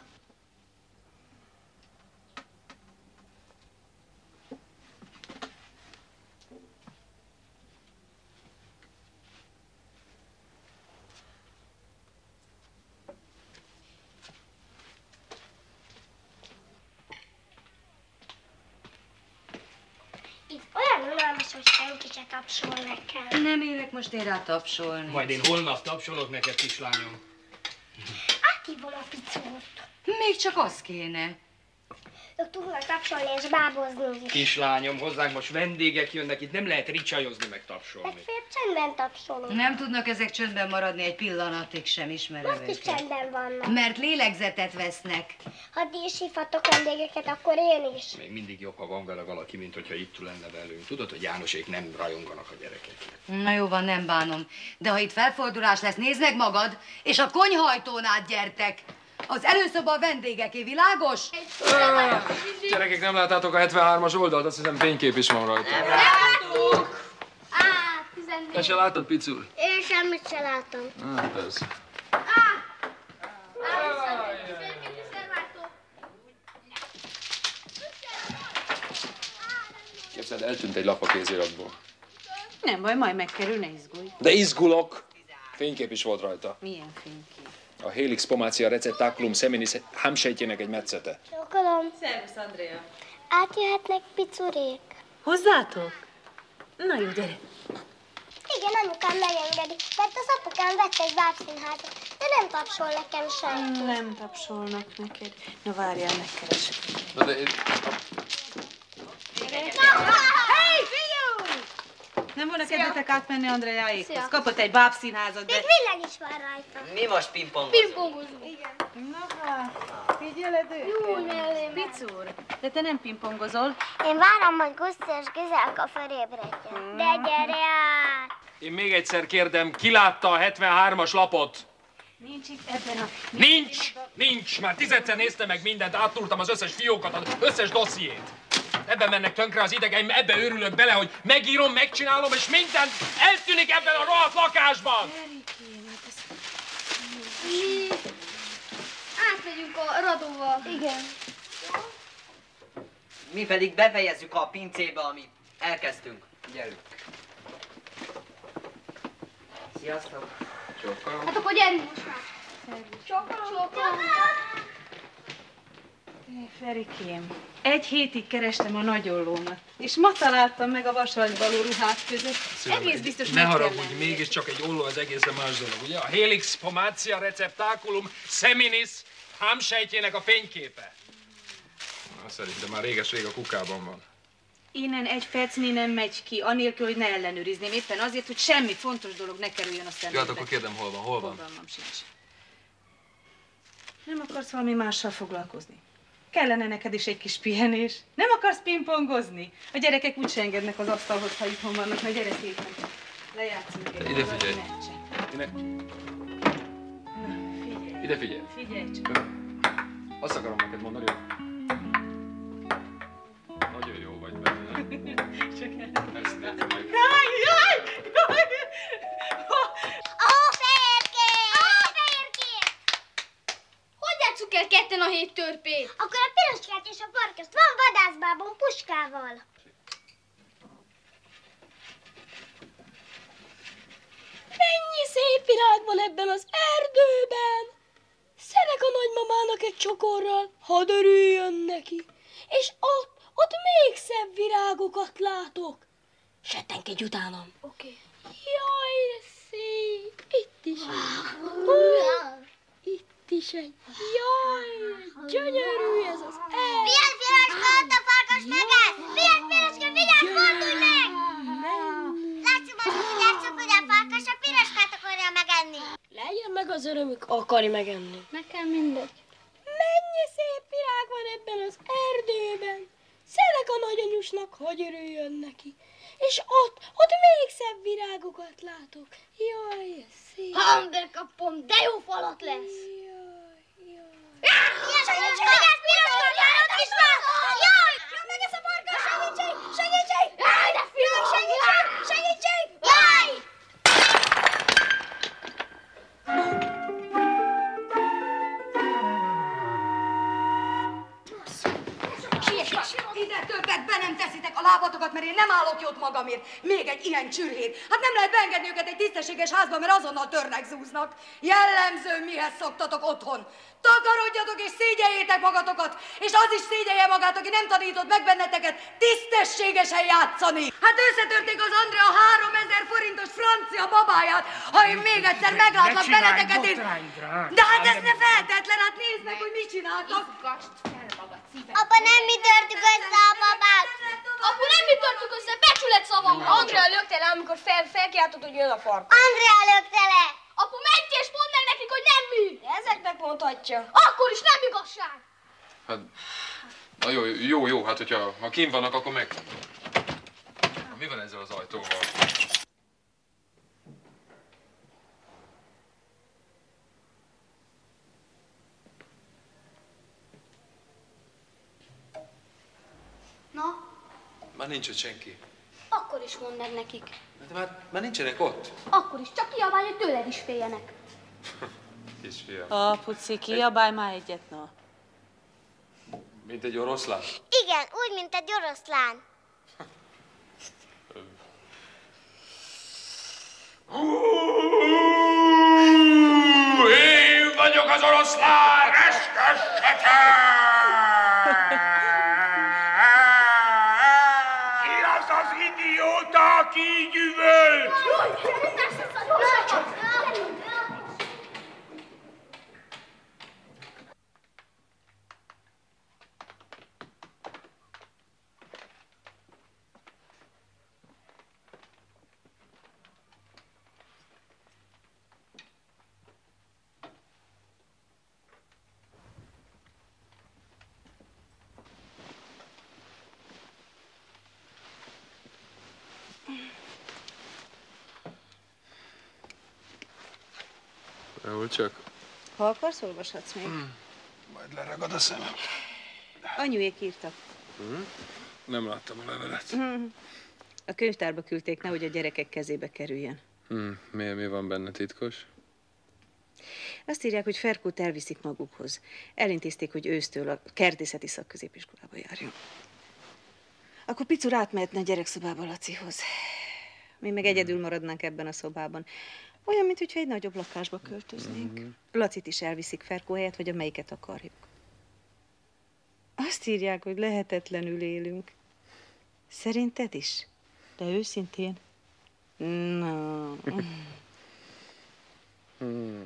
Itt olyan unalmas, hogy senki se tapsol nekem. Nem élek most én rá tapsolni. Majd én holnap tapsolok neked, kislányom. Áthívom a picót. Még csak az kéne. Ők tudnak tapsolni és bábozni is. Kislányom, hozzánk most vendégek jönnek, itt nem lehet ricsajozni meg tapsolni. Legfeljebb csendben tapsolunk. Nem tudnak ezek csöndben maradni egy pillanatig sem, ismerem Most is őket. csendben vannak. Mert lélegzetet vesznek. Ha ti is hívhatok vendégeket, akkor én is. Még mindig jobb, ha van vele valaki, mint hogyha itt ül lenne velünk. Tudod, hogy Jánosék nem rajonganak a gyerekeknek. Na jó van, nem bánom. De ha itt felfordulás lesz, nézd meg magad, és a konyhajtón át gyertek. Az előszoba a vendégeké, világos? Gyerekek, nem láttátok a hetvenhármas oldalt? Azt hiszem fénykép is van rajta. Nem láttuk! Á, tizennégy. Te se láttad, Picul? Én semmit se látom. Hát persze. Képzeld, eltűnt egy lap a kéziratból. Nem baj, majd megkerül, ne izgulj. De izgulok! Fénykép is volt rajta. Milyen fénykép? A Helix pomatia receptaculum seminis hámsejtjének egy metszete. Csókolom. Szervusz, Andrea. Átjöhetnek Picurék? Hozzátok? Na jó, gyere. Igen, anyukám megengedi, mert az apukám vett egy bábszínházat, de nem tapsol nekem senki. Nem tapsolnak neked. Na várjál, megkeresek. Na de én... Hey, fiú! Nem volna kedvetek átmenni Andreáékhoz? Kapott egy bábszínházat, de... Még villány is van rajta. Mi most pingpongozunk? Pingpongozunk. Igen. Na hát, figyeled őket? Jó, mellém. Picur, de te nem pingpongozol. Én várom, hogy Guszti és Gizelka felébredjen. De gyere át! Én még egyszer kérdem, ki látta a hetvenhármas lapot? Nincs itt ebben a... Nincs! Nincs! Már tizedszer néztem meg mindent, átturtam az összes fiókat, az összes dossziét. Ebben mennek tönkre az idegeim, ebbe őrülök bele, hogy megírom, megcsinálom, és minden eltűnik ebben a rohadt lakásban! Mi átmegyünk a Radóval. Igen. Mi pedig befejezzük a pincébe, amit elkezdtünk. Gyerünk. Sziasztok. Csókolom. Hát akkor gyerünk most már. Csókolom. Csókolom. Ferikém, egy hétig kerestem a nagyollómat, és ma találtam meg a vasalgybaló ruhák között. Szülem, Egész biztos ne meg kell haragudj, lenni. mégiscsak egy olló az egészen más dolog, ugye? A Helix pomatia receptaculum seminis hámsejtjének a fényképe. Na, szerintem már réges-rég a kukában van. Innen egy fecni nem megy ki, anélkül, hogy ne ellenőrizném, éppen azért, hogy semmi fontos dolog ne kerüljön a szemembe. Jó, hát akkor kérdem, hol van, hol van? Fogalmam sincs. Nem akarsz valami mással foglalkozni? Kellene neked is egy kis pihenés. Nem akarsz pingpongozni? A gyerekek úgyse engednek az asztalhoz, ha itthon vannak. Na gyere szépen. Lejátszunk egy Ide figyelj. Ide. Ide figyelj. Figyelj csak. Azt akarom neked mondani, hogy nagyon jó vagy benne. Ezt nézd meg. Jaj, jaj, jaj! Ó, fehérkép! Ó, fehérkép! Hogy játsszuk el ketten a hét törpét? Akkor a piroskát és a farkast van vadászbábon puskával. Mennyi szép virág van ebben az erdőben! Szerek a nagymamának egy csokorral, hadd örüljön neki. És ott, ott még szebb virágokat látok. Settenkedj utánam. Oké. Okay. Jaj, de szép! Itt is egy. Wow. Itt is egy. Jaj, gyönyörű ez az erdő. Figyelj, Piroska, ott a farkas megállt! Figyelj, Piroska, vigyázz, fordulj meg! Látszik most, hogy játszunk, hogy a farkas a piroskát akarja megenni. Legyen meg az örömük, akarj megenni. Nekem mindegy. Mennyi szép virág van ebben az erdőben. Szerek a nagyanyusnak, hogy örüljön neki. És ott, ott még szebb virágokat látok. Jaj, ez szép. Hangerkapom, de jó falat lesz. Segítség, vigyázz, Piroska, jaj, ott is van! Jaj! Jaj, meg ez a farkas, segítség, segítség! Jaj, de fiú, segítség, segítség! Jaj! Ide többet be nem teszitek a lábatokat, mert én nem állok jót magamért. Még egy ilyen csürhét. Hát nem lehet beengedni őket egy tisztességes házba, mert azonnal törnek, zúznak. Jellemző, mihez szoktatok otthon. Takarodjatok és szégyeljétek magatokat, és az is szégyelje magát, aki nem tanított meg benneteket tisztességesen játszani. Hát összetörték az Andrea háromezer forintos francia babáját, ha én még egyszer meglátlak benneteket itt. De hát ez ne feltetlen, hát nézd meg, hogy mit csináltak. Apa, nem mi törtük össze a babát! Apu, nem mi törtük össze, becsület szavamra! Andrea lökte le, amikor fel, felkiáltott, hogy jön a fark. Andrea lökte le! Apu, menj és mondd meg nekik, hogy nem mi! Ezeknek mondhatja. Akkor is nem igazság! Hát, na jó, jó, jó, hát hogyha ha kint vannak, akkor meg... Mi van ezzel az ajtóval? Már nincs ott senki. Akkor is mondd meg nekik. De már, már nincsenek ott. Akkor is, csak kiabálj, hogy tőled is féljenek. Kisfiam. Apuci, kiabálj már egyet, no. Mint egy oroszlán. Igen, úgy, mint egy oroszlán. Én vagyok az oroszlán, eskessetek! Ki az az idióta, aki így üvölt? Ahol csak. Ha akarsz, olvashatsz még. Hmm. Majd leragad a szemem. Anyuék írtak. Hmm. Nem láttam a levelet. Hmm. A könyvtárba küldték, nehogy a gyerekek kezébe kerüljen. Hmm. Mi, mi van benne titkos? Azt írják, hogy Ferkót elviszik magukhoz. Elintézték, hogy ősztől a kertészeti szakközépiskolába járjon. Akkor Picur átmehetne a gyerekszobába Lacihoz. Mi meg egyedül maradnánk ebben a szobában. Olyan, mintha egy nagyobb lakásba költöznénk. Mm-hmm. Lacit is elviszik Ferkó helyett, vagy amelyiket akarjuk. Azt írják, hogy lehetetlenül élünk. Szerinted is? De őszintén? Na. Hmm.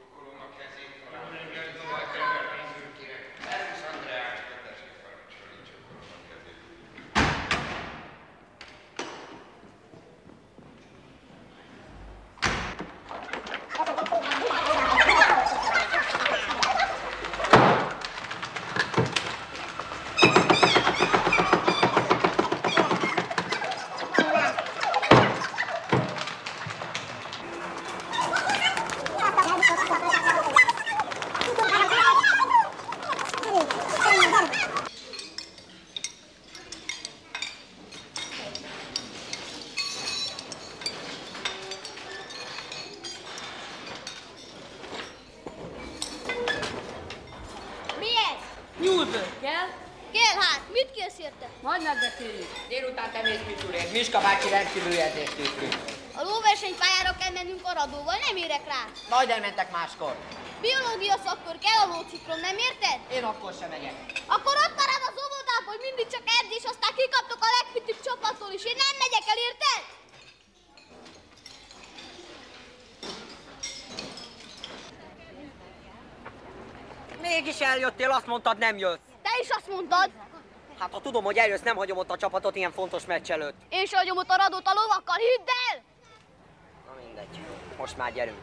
Délután te mész Picurért. Miska bácsi rendkívül jelzést tűztünk. A lóversenypályára kell mennünk aradóval, nem érek rá. Majd elmentek máskor. Biológia szakkör, kell a lócikrom, nem érted? Én akkor sem megyek. Akkor ott marad az óvodában, hogy mindig csak edzés, aztán kikaptok a legpitibb csapattól is. Én nem megyek el, érted? Mégis eljöttél, azt mondtad, nem jössz. Te is azt mondtad. Hát ha tudom, hogy eljössz, nem hagyom ott a csapatot ilyen fontos meccs előtt. Én sem hagyom ott a radót a lovakkal, hidd el! Na mindegy, most már gyerünk.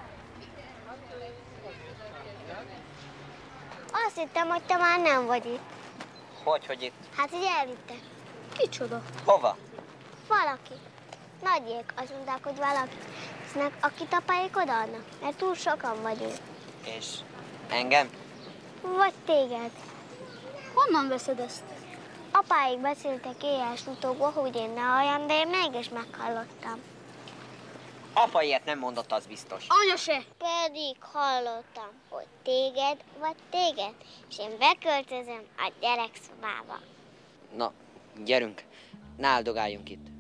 Azt hittem, hogy te már nem vagy itt. Hogy, hogy itt? Hát, hogy elvittek. Kicsoda? Hova? Valaki. Nagyék, azt mondták, hogy valaki. Hisznek, akit apáik odaadnak, mert túl sokan vagyunk. És engem? Vagy téged. Honnan veszed ezt? Apáik beszéltek éjjel utókból, hogy én ne halljam, de én mégis meghallottam. Apa ilyet nem mondott, az biztos. Anya se. Pedig hallottam, hogy téged vagy téged, és én beköltözöm a gyerekszobába. Na, gyerünk, ne áldogáljunk itt.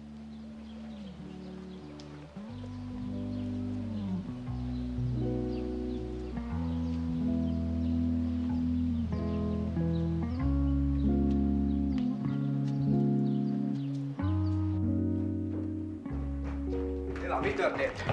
Mi történt?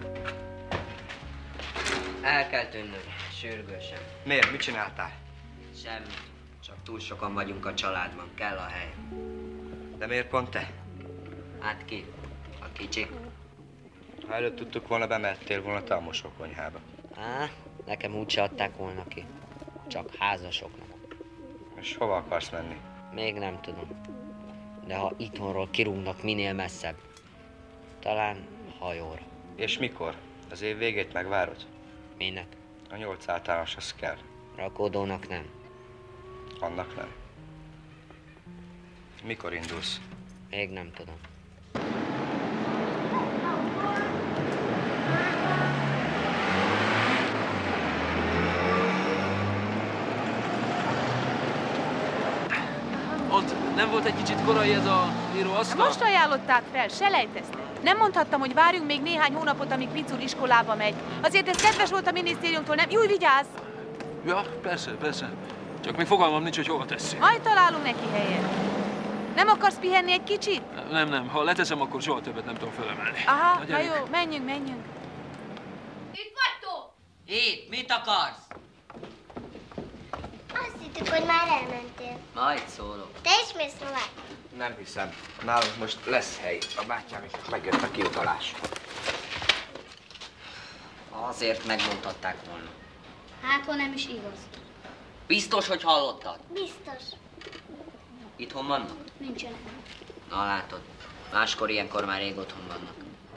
El kell tűnnöm, sürgősen. Miért? Mit csináltál? Semmi. Csak túl sokan vagyunk a családban, kell a hely. De miért pont te? Hát ki? A kicsik. Ha előtt tudtuk volna, bemertél volna te a mosókonyhába. Á, nekem úgyse adták volna ki. Csak házasoknak. És hova akarsz menni? Még nem tudom. De ha itthonról kirúgnak minél messzebb, talán hajóra. És mikor? Az év végét megvárod? Minek? A nyolc általános az kell. Rakódónak nem. Annak nem. Mikor indulsz? Még nem tudom. Ott nem volt egy kicsit korai ez a íróasztal? Most ajánlották fel, selejtezte. Nem mondhattam, hogy várjunk még néhány hónapot, amíg Picur iskolába megy. Azért ez kedves volt a minisztériumtól, nem? Júj, vigyázz! Ja, persze, persze. Csak még fogalmam nincs, hogy hova teszi. Majd találunk neki helyet. Nem akarsz pihenni egy kicsit? Nem, nem. Ha leteszem, akkor soha többet nem tudom fölemelni. Aha, Na, na jó, menjünk, menjünk. Itt vagytok! Itt, mit akarsz? Azt hittük, hogy már elmentél. Majd szólok. Te is mész tovább? Nem hiszem. Nálunk most lesz hely. A bátyám is most megjött a kiutalás. Azért megmondhatták volna. Hát, ha nem is igaz. Biztos, hogy hallottad? Biztos. Itthon vannak? Nincsenek. Na látod, máskor ilyenkor már rég otthon vannak.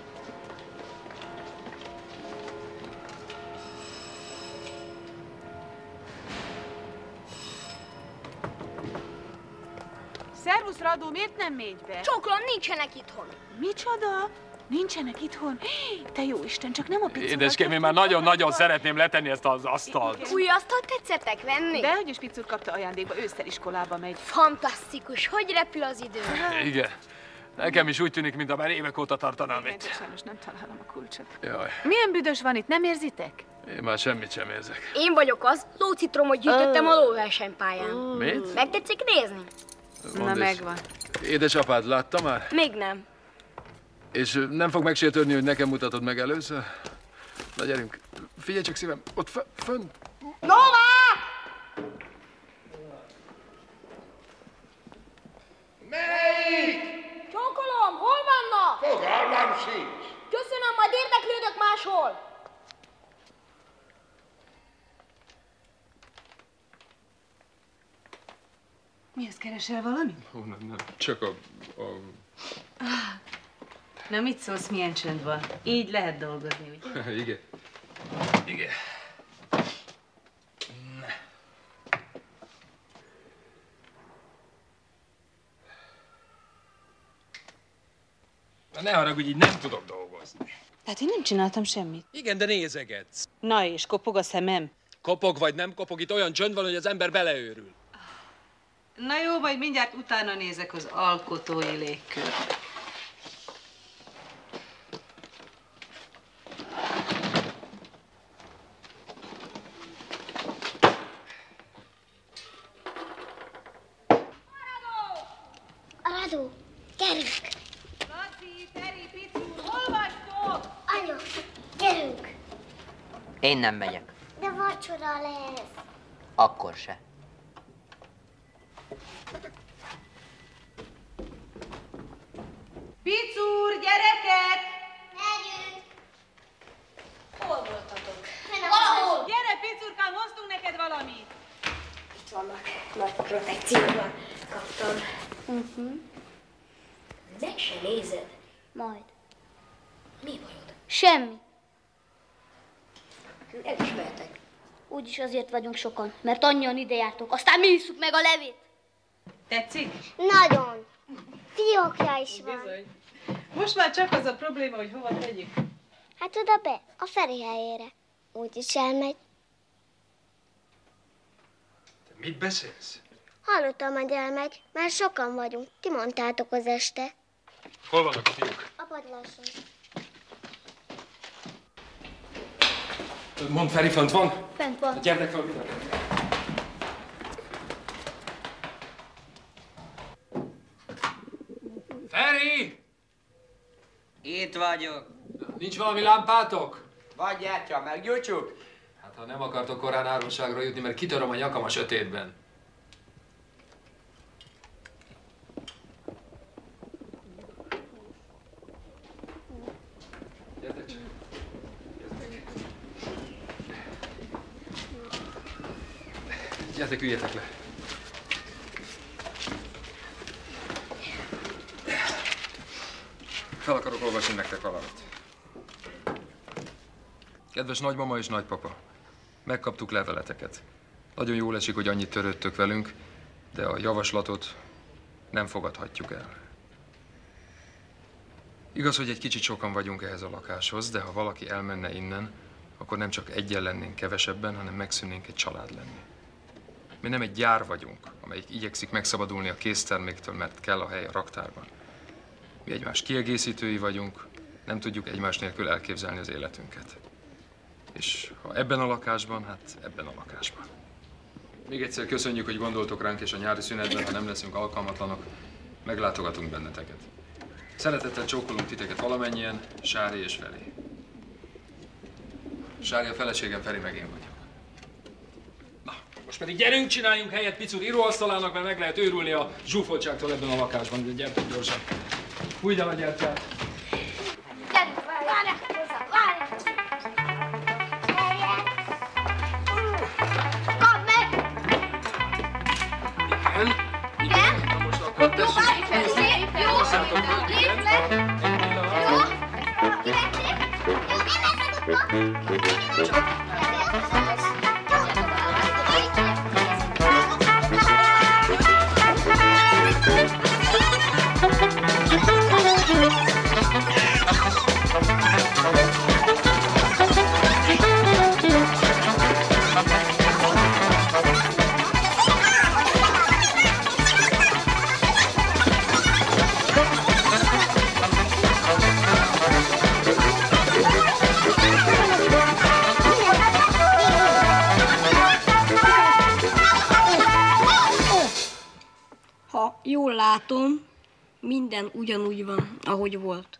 Szervusz, Radó, miért nem mégy be? Csókolom, nincsenek itthon. Micsoda? Nincsenek itthon? Hé, te jó Isten, csak nem a Picurral. Édeském, én már nagyon-nagyon szeretném letenni ezt az asztalt. Új asztalt tetszettek venni? Dehogy is Picur kapta ajándékba, ősszel iskolába megy. Fantasztikus, hogy repül az idő. Igen. Nekem is úgy tűnik, mintha már évek óta tartanám Igen, itt. de sajnos nem találom a kulcsot. Jaj, Milyen büdös van itt, nem érzitek? én már semmit sem érzek. Én vagyok az, lócitromot gyűjtöttem a lóversenypályán. Mit? Megtetszik nézni? Mondd is. megvan. Édesapád látta már? Még nem. És nem fog megsértődni, hogy nekem mutatod meg először? Na gyerünk, figyelj csak szívem, ott fönt. Novák! Melyik? Csókolom, hol vannak? Fogalmam sincs. Köszönöm, majd érdeklődök máshol. Mihez keresel valamit? Ó, nem, nem, csak a... a... Na mit szólsz, milyen csönd van? Így lehet dolgozni, ugye? Igen. Igen. Na ne haragudj, így nem tudok dolgozni. Tehát én nem csináltam semmit. Igen, de nézegetsz. Na és kopog a szemem. Kopog vagy nem kopog, itt olyan csönd van, hogy az ember beleőrül. Na jó, majd mindjárt utána nézek az alkotói légkörbe. Radó, gyerünk! Laci, Feri, Picur, hol vagytok? Anyu, gyerünk! Én nem megyek. De vacsora lesz. Akkor se. Picur, gyerekek! Megyünk! Hol voltatok? Valahol! Gyere, Picurkám, hoztunk neked valamit! Itt vannak. Nagy protekcióban kaptam. Uh-huh. Meg se nézed. Majd. Mi bajod? Semmi. El is mehetek. Úgyis azért vagyunk sokan, mert annyian ide jártok, aztán mi isszuk meg a levét. Tetszik? Nagyon. Fiókja is van. Bizony. Most már csak az a probléma, hogy hova tegyük. Hát oda be, a Feri helyére. Úgyis elmegy. Te mit beszélsz? Hallottam, hogy elmegy, mert sokan vagyunk. Ti mondtátok az este. Hol vannak a fiúk? A padláson. Mondd, Feri fönt van? Fent van. Gyertek fel, mindenki. Feri! Itt vagyok. Nincs valami lámpátok? Vagy gyertya, meggyújtsuk? Hát ha nem akartok korán árulságra jutni, mert kitöröm a nyakam a sötétben. Gyertek csak. Gyertek, üljetek le. Fel akarok olvasni nektek valamit. Kedves nagymama és nagypapa, megkaptuk leveleteket. Nagyon jól esik, hogy annyit törődtök velünk, de a javaslatot Nem fogadhatjuk el. Igaz, hogy egy kicsit sokan vagyunk ehhez a lakáshoz, de ha valaki elmenne innen, akkor nem csak egyen lennénk kevesebben, hanem megszűnnénk egy család lenni. Mi nem egy gyár vagyunk, amelyik igyekszik megszabadulni a készterméktől, mert kell a hely a raktárban. Mi egymás kiegészítői vagyunk, nem tudjuk egymás nélkül elképzelni az életünket. És ha ebben a lakásban, hát ebben a lakásban. Még egyszer köszönjük, hogy gondoltok ránk, és a nyári szünetben, ha nem leszünk alkalmatlanok, meglátogatunk benneteket. Szeretettel csókolunk titeket valamennyien, Sári és Feri. Sári a feleségem, Feri meg én vagyok. Na, most pedig gyerünk, csináljunk helyet Picur íróasztalának, mert meg lehet őrülni a zsúfoltságtól ebben a lakásban. Gyertek gyorsan. Hújd el a gyertyát. Gyerünk, várják hozzá, várják! Kapd meg! Igen? Igen? Na most akkor Jó, várj fel, szép! Jó! Lépd le! Jó! Ha jól látom, minden ugyanúgy van, ahogy volt.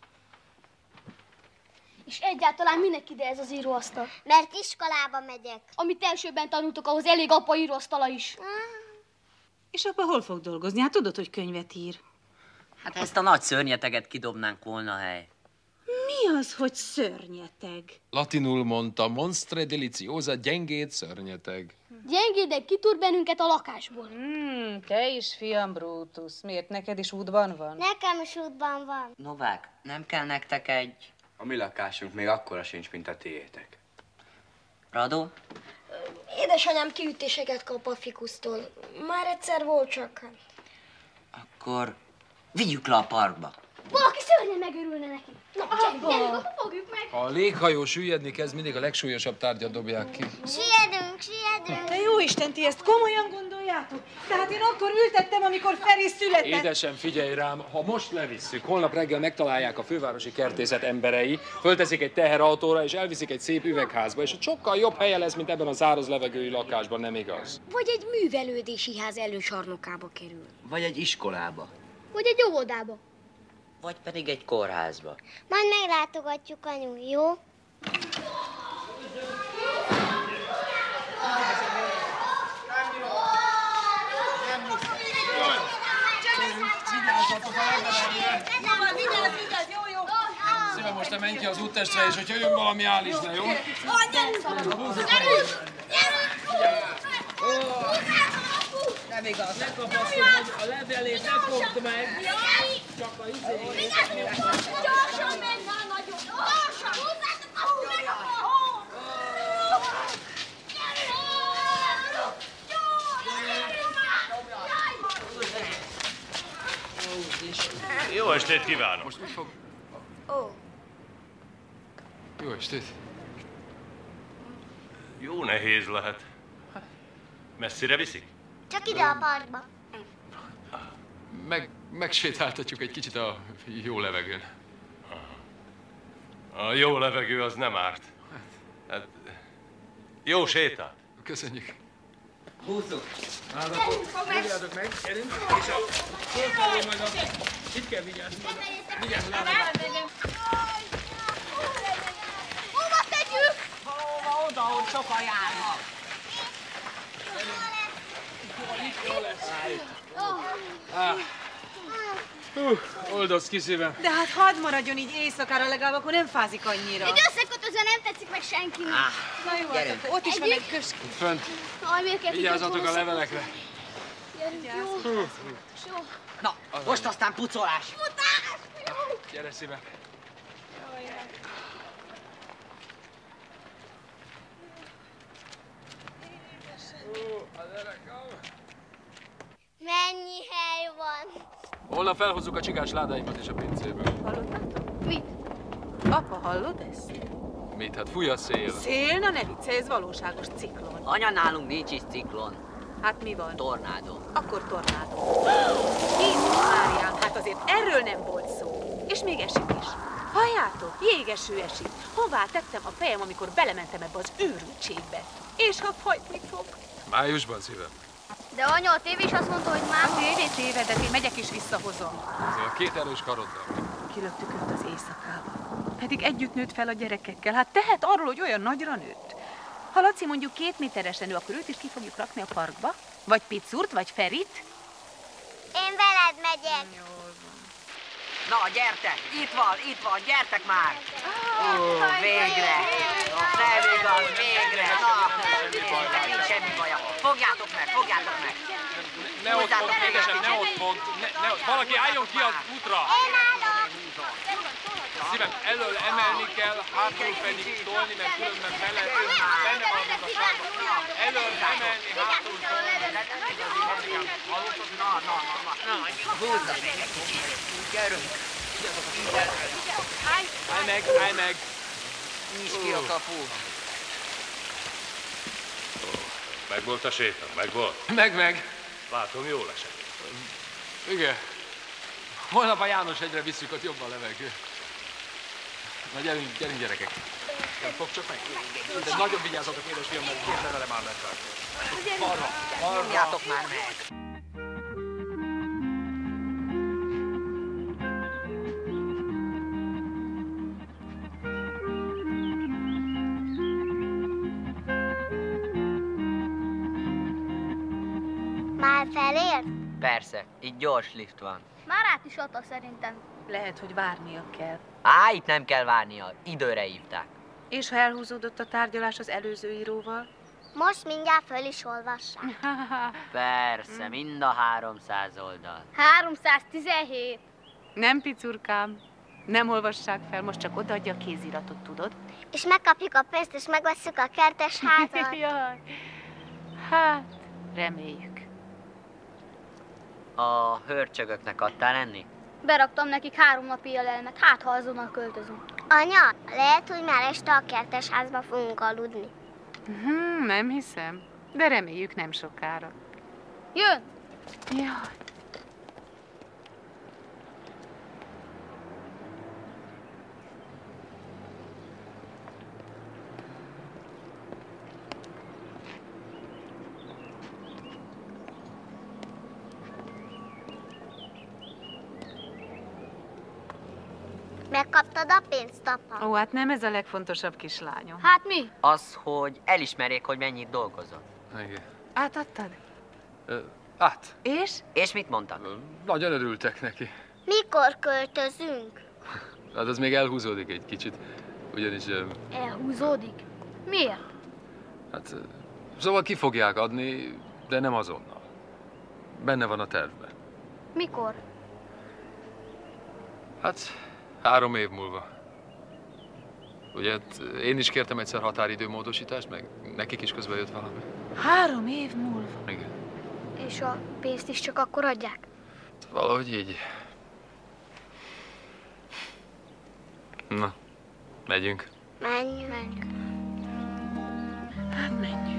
És egyáltalán minek ide ez az íróasztal? Mert iskolába megyek. Amit elsőben tanultok, ahhoz elég apa íróasztala is. És apa hol fog dolgozni? Hát tudod, hogy könyvet ír. Hát ezt a nagy szörnyeteget kidobnánk volna hely. Mi az, hogy szörnyeteg? Latinul mondta, monstre deliciosa, gyengéd szörnyeteg. Gyengédek kitúr bennünket a lakásból. Hmm, te is, fiam, Brutus. Miért, neked is útban van? Nekem is útban van. Novák, nem kell nektek egy... A mi lakásunk még akkora sincs, mint a tiétek. Radó? Édesanyám kiütéseket kap a fikusztól. Már egyszer volt csak. Akkor vigyük le a parkba. Valaki szörnyen megörülne neki. Na, gyerünk, gyerünk, akkor fogjuk meg. Ha a léghajó süllyedni kezd, mindig a legsúlyosabb tárgyat dobják ki. Siedünk, siedünk. Te jó Isten, ti ezt komolyan gondoljátok? Tehát én akkor ültettem, amikor Feri született. Édesem, figyelj rám, ha most levisszük, holnap reggel megtalálják a fővárosi kertészet emberei, fölteszik egy teherautóra és elviszik egy szép üvegházba, és ott sokkal jobb helye lesz, mint ebben a száraz levegői lakásban, nem igaz? Vagy egy művelődési ház elősarnokába kerül. Vagy egy iskolába. Vagy egy óvodába. Vagy pedig egy kórházba. Majd meglátogatjuk, anyu, jó? Szívem, most te menj ki az úttestre, és hogyha jön valami, állítsd le, jó? Nem igaz, ne kapaszkodj, a levelét ne fogd meg. Csak a izé. Gyorsan menj már nagyon! Gyorsan! Húzzátok a hú meg a hó! Jó estét kívánok! Most mit fog? Ó. Jó estét. Jó nehéz lehet. Messzire viszik? Csak ide a parkba. Meg, megsétáltatjuk egy kicsit a jó levegőn. A jó levegő az nem árt. Hát, jó sétát. Köszönjük. Húzzuk. Hát akkor fogjátok meg, gyerünk, és a fölfelé majd a... Itt kell vigyázni majd a... Vigyázni látom. Hova tegyük? Hova, oda, ahol sokan járnak. Ah. Uh, oldozz ki szívem. De hát hadd maradjon így éjszakára, legalább akkor nem fázik annyira. Egy összekötöző nem tetszik meg senkinek. Ah, Na jó, hát akkor ott is van egy kös. Fönt. Aj, miért kell Vigyázzatok a levelekre. Gyerünk, jó. Jó. Na, most aztán pucolás. Futás! Jó. Gyere szívem. Mennyi hely van? Holnap felhozzuk a csigás ládaimat és a pincéből. Hallottátok? Mit? Apa, hallod ezt? Mit? Hát fúj a szél. Szél? Na ne viccelj, ez valóságos ciklon. Anya, nálunk nincs is ciklon. Hát mi van? Tornádó. Akkor tornádó. Jézus Máriám, hát azért erről nem volt szó. És még esik is. Halljátok, jégeső esik. Hová tettem a fejem, amikor belementem ebbe az őrültségbe? És ha fajtni fog? Májusban, szívem. De anya, a tévé is azt mondta, hogy már... A tévé tévedett, én megyek és visszahozom. Ezzel a két erős karoddal. Kilöktük őt az éjszakába. Pedig együtt nőtt fel a gyerekekkel. Hát tehet arról, hogy olyan nagyra nőtt. Ha Laci mondjuk két méteresen nő, akkor őt is ki fogjuk rakni a parkba? Vagy Picurt, vagy Ferit? Én veled megyek. Na, gyertek! Itt van, itt van, gyertek már! Ó, végre! Nem igaz, végre! Na, végre, nincs semmi baja. Fogjátok meg, fogjátok meg! Ne ott fog, édesem, ne ott fog! Ne, ne, valaki álljon ki az útra! Én állok! Szívem, elől emelni kell, hátul pedig tolni, mert különben bele, benne maradnak a sárba. Elől emelni, hátul tolni. Na, na, na, na, húzza meg egy kicsit. Gyerünk! Állj meg, állj meg! Nyisd ki a kapu. Megvolt a séta? Megvolt? Meg, meg. Látom, jól esett. Igen. Holnap a János egyre visszük, ott jobban levegő. Na gyerünk, gyerünk gyerekek. Nem fog csak meg. De nagyon vigyázzatok, édesfiam, mert két levele már lett. Arra, arra. Nyomjátok már meg. Már felért? Persze, itt gyors lift van. Már át is adta szerintem. Lehet, hogy várnia kell. Á, itt nem kell várnia, időre hívták. És ha elhúzódott a tárgyalás az előző íróval? Most mindjárt föl is olvassák. Persze, mind a háromszáz oldal. háromszáztizenhét. Nem, Picurkám. Nem olvassák fel, most csak odaadja a kéziratot, tudod? És megkapjuk a pénzt, és megvesszük a kertes házat. Jaj. Hát, reméljük. A hörcsögöknek adtál enni? Beraktam nekik három napi élelmet, hát ha azonnal költözünk. Anya, lehet, hogy már este a kertes házba fogunk aludni. Hmm, nem hiszem, de reméljük nem sokára. Jön! Jaj. Megkaptad a pénzt, apa? Ó, hát nem ez a legfontosabb, kislányom. Hát mi? Az, hogy elismerjék, hogy mennyit dolgozott. Igen. Átadtad? Ö, át. És? És mit mondtak? Nagyon örültek neki. Mikor költözünk? Hát az még elhúzódik egy kicsit. Ugyanis... ö, Elhúzódik? Miért? Hát... ö, Szóval ki fogják adni, de nem azonnal. Benne van a tervben. Mikor? Hát... Három év múlva. Ugye, hát én is kértem egyszer határidőmódosítást, meg nekik is közben jött valami. Három év múlva? Igen. És a pénzt is csak akkor adják? Valahogy így. Na, megyünk. Menjünk. Menjünk. Hát menjünk.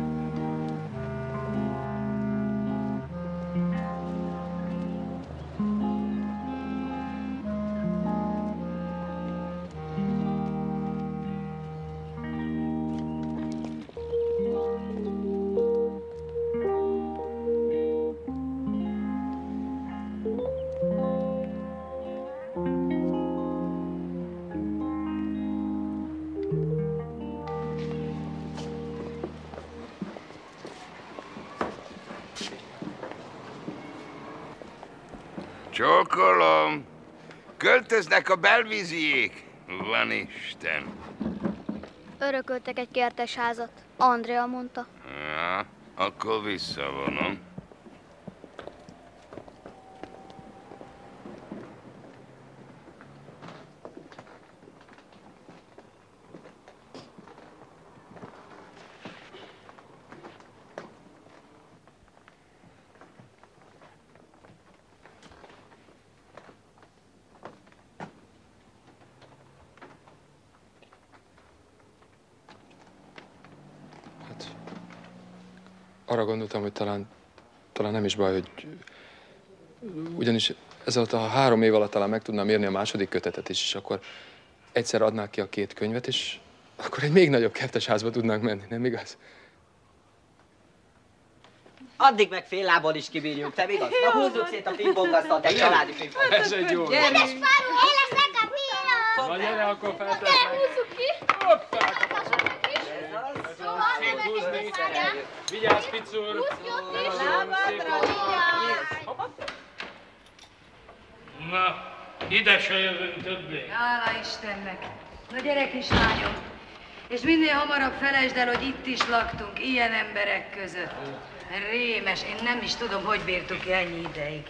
Csókolom! Költöznek a belvíziék? Van Isten! Örököltek egy kertes házat. Andrea mondta. Ja, akkor visszavonom. arra gondoltam, hogy talán, talán nem is baj, hogy... Ugyanis ez alatt a három év alatt talán meg tudnám írni a második kötetet is, és akkor egyszer adnák ki a két könyvet, és akkor egy még nagyobb kertesházba tudnánk menni, nem igaz? Addig meg fél lábbal is kibírjuk, te igaz? Na húzzuk szét a pingpongasztalt, egy családi pingpong. Ez egy jó. Gyere! Édes falu, én leszek a piros! Na gyere, akkor feltesznek. Gyere, húzzuk ki! Hoppá! Széthúzni. Vigyázz, Picur! Húzz ki ott is! Lábadra, vigyázz! Na, ide se jövünk többé. Hála Istennek! Na gyere, kislányom! És minél hamarabb felejtsd el, hogy itt is laktunk, ilyen emberek között. Rémes, én nem is tudom, hogy bírtuk ki ennyi ideig.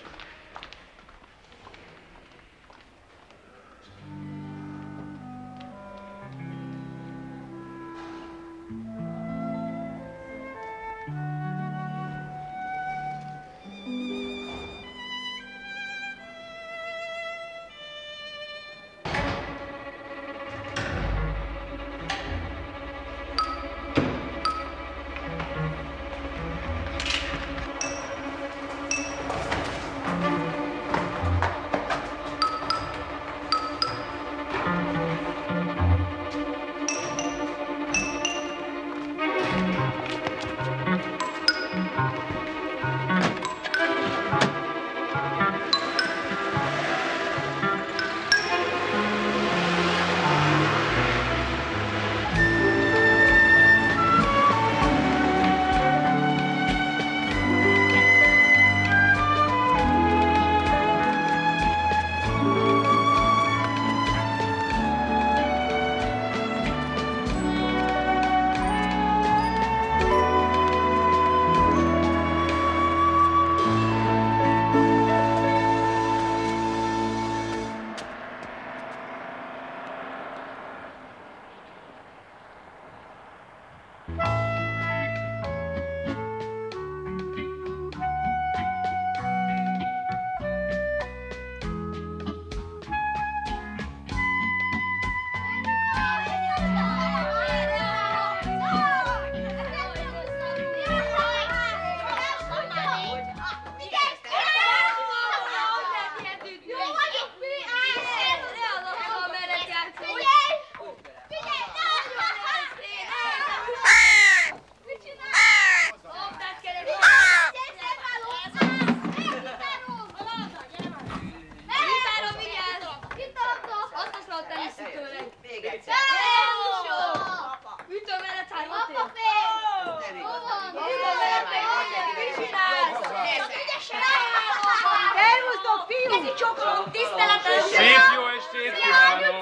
Szép jó estét kívánok!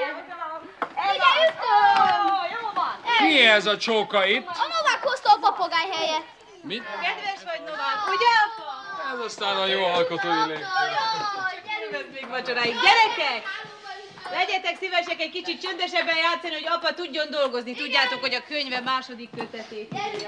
Ki ez a csóka itt? A Novák hozta a papagáj helyet. Mit? Kedves vagy, Novák, ugye apa? Ez aztán a jó alkotói lég. Kösz még vacsoráig. Gyerekek! Legyetek szívesek egy kicsit csöndesebben játszani, hogy apa tudjon dolgozni. Tudjátok, hogy a könyve második kötetét írja.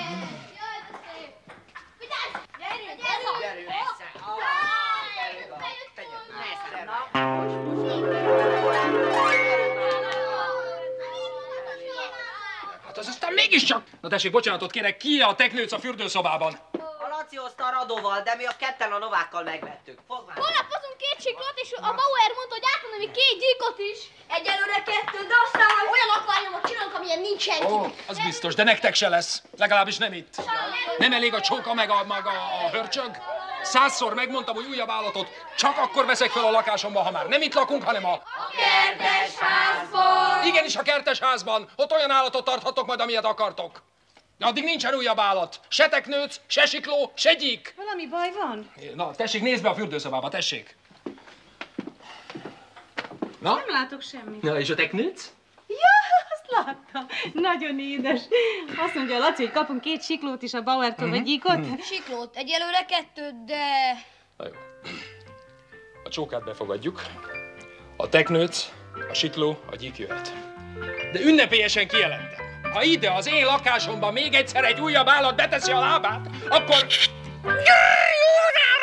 Hát az aztán mégiscsak... Na tessék, bocsánatot kérek, ki a teknőc a fürdőszobában? A Laci hozta a Radóval, de mi a ketten a Novákkal megvettük. Fogd már! Holnap hozunk két siklót, és a Bauer mondta, hogy átadna még két gyíkot is. Egyelőre kettő, de aztán olyan akváriumot csinálunk, amilyen nincs senki. Ó, az biztos, de nektek se lesz. Legalábbis nem itt. Nem elég a csóka meg a, meg a, a hörcsög? Százszor megmondtam, hogy újabb állatot csak akkor veszek fel a lakásomba, ha már nem itt lakunk, hanem a... A kertesházban! Igenis a kertesházban. Ott olyan állatot tarthatok majd, amilyet akartok. Addig nincsen újabb állat. Se teknőc, se sikló, se gyík. Valami baj van? Na, tessék, nézd be a fürdőszobába, tessék. Na? Nem látok semmit. Na, és a teknőc? Ja, azt láttam. Nagyon édes. Azt mondja a Laci, hogy kapunk két siklót is a Bauertól, vagy gyíkot. Siklót, egyelőre kettőt, de... Na jó. A csókát befogadjuk. A teknőc, a sikló, a gyík jöhet. De ünnepélyesen kijelentem. Ha ide az én lakásomban még egyszer egy újabb állat beteszi a lábát, akkor...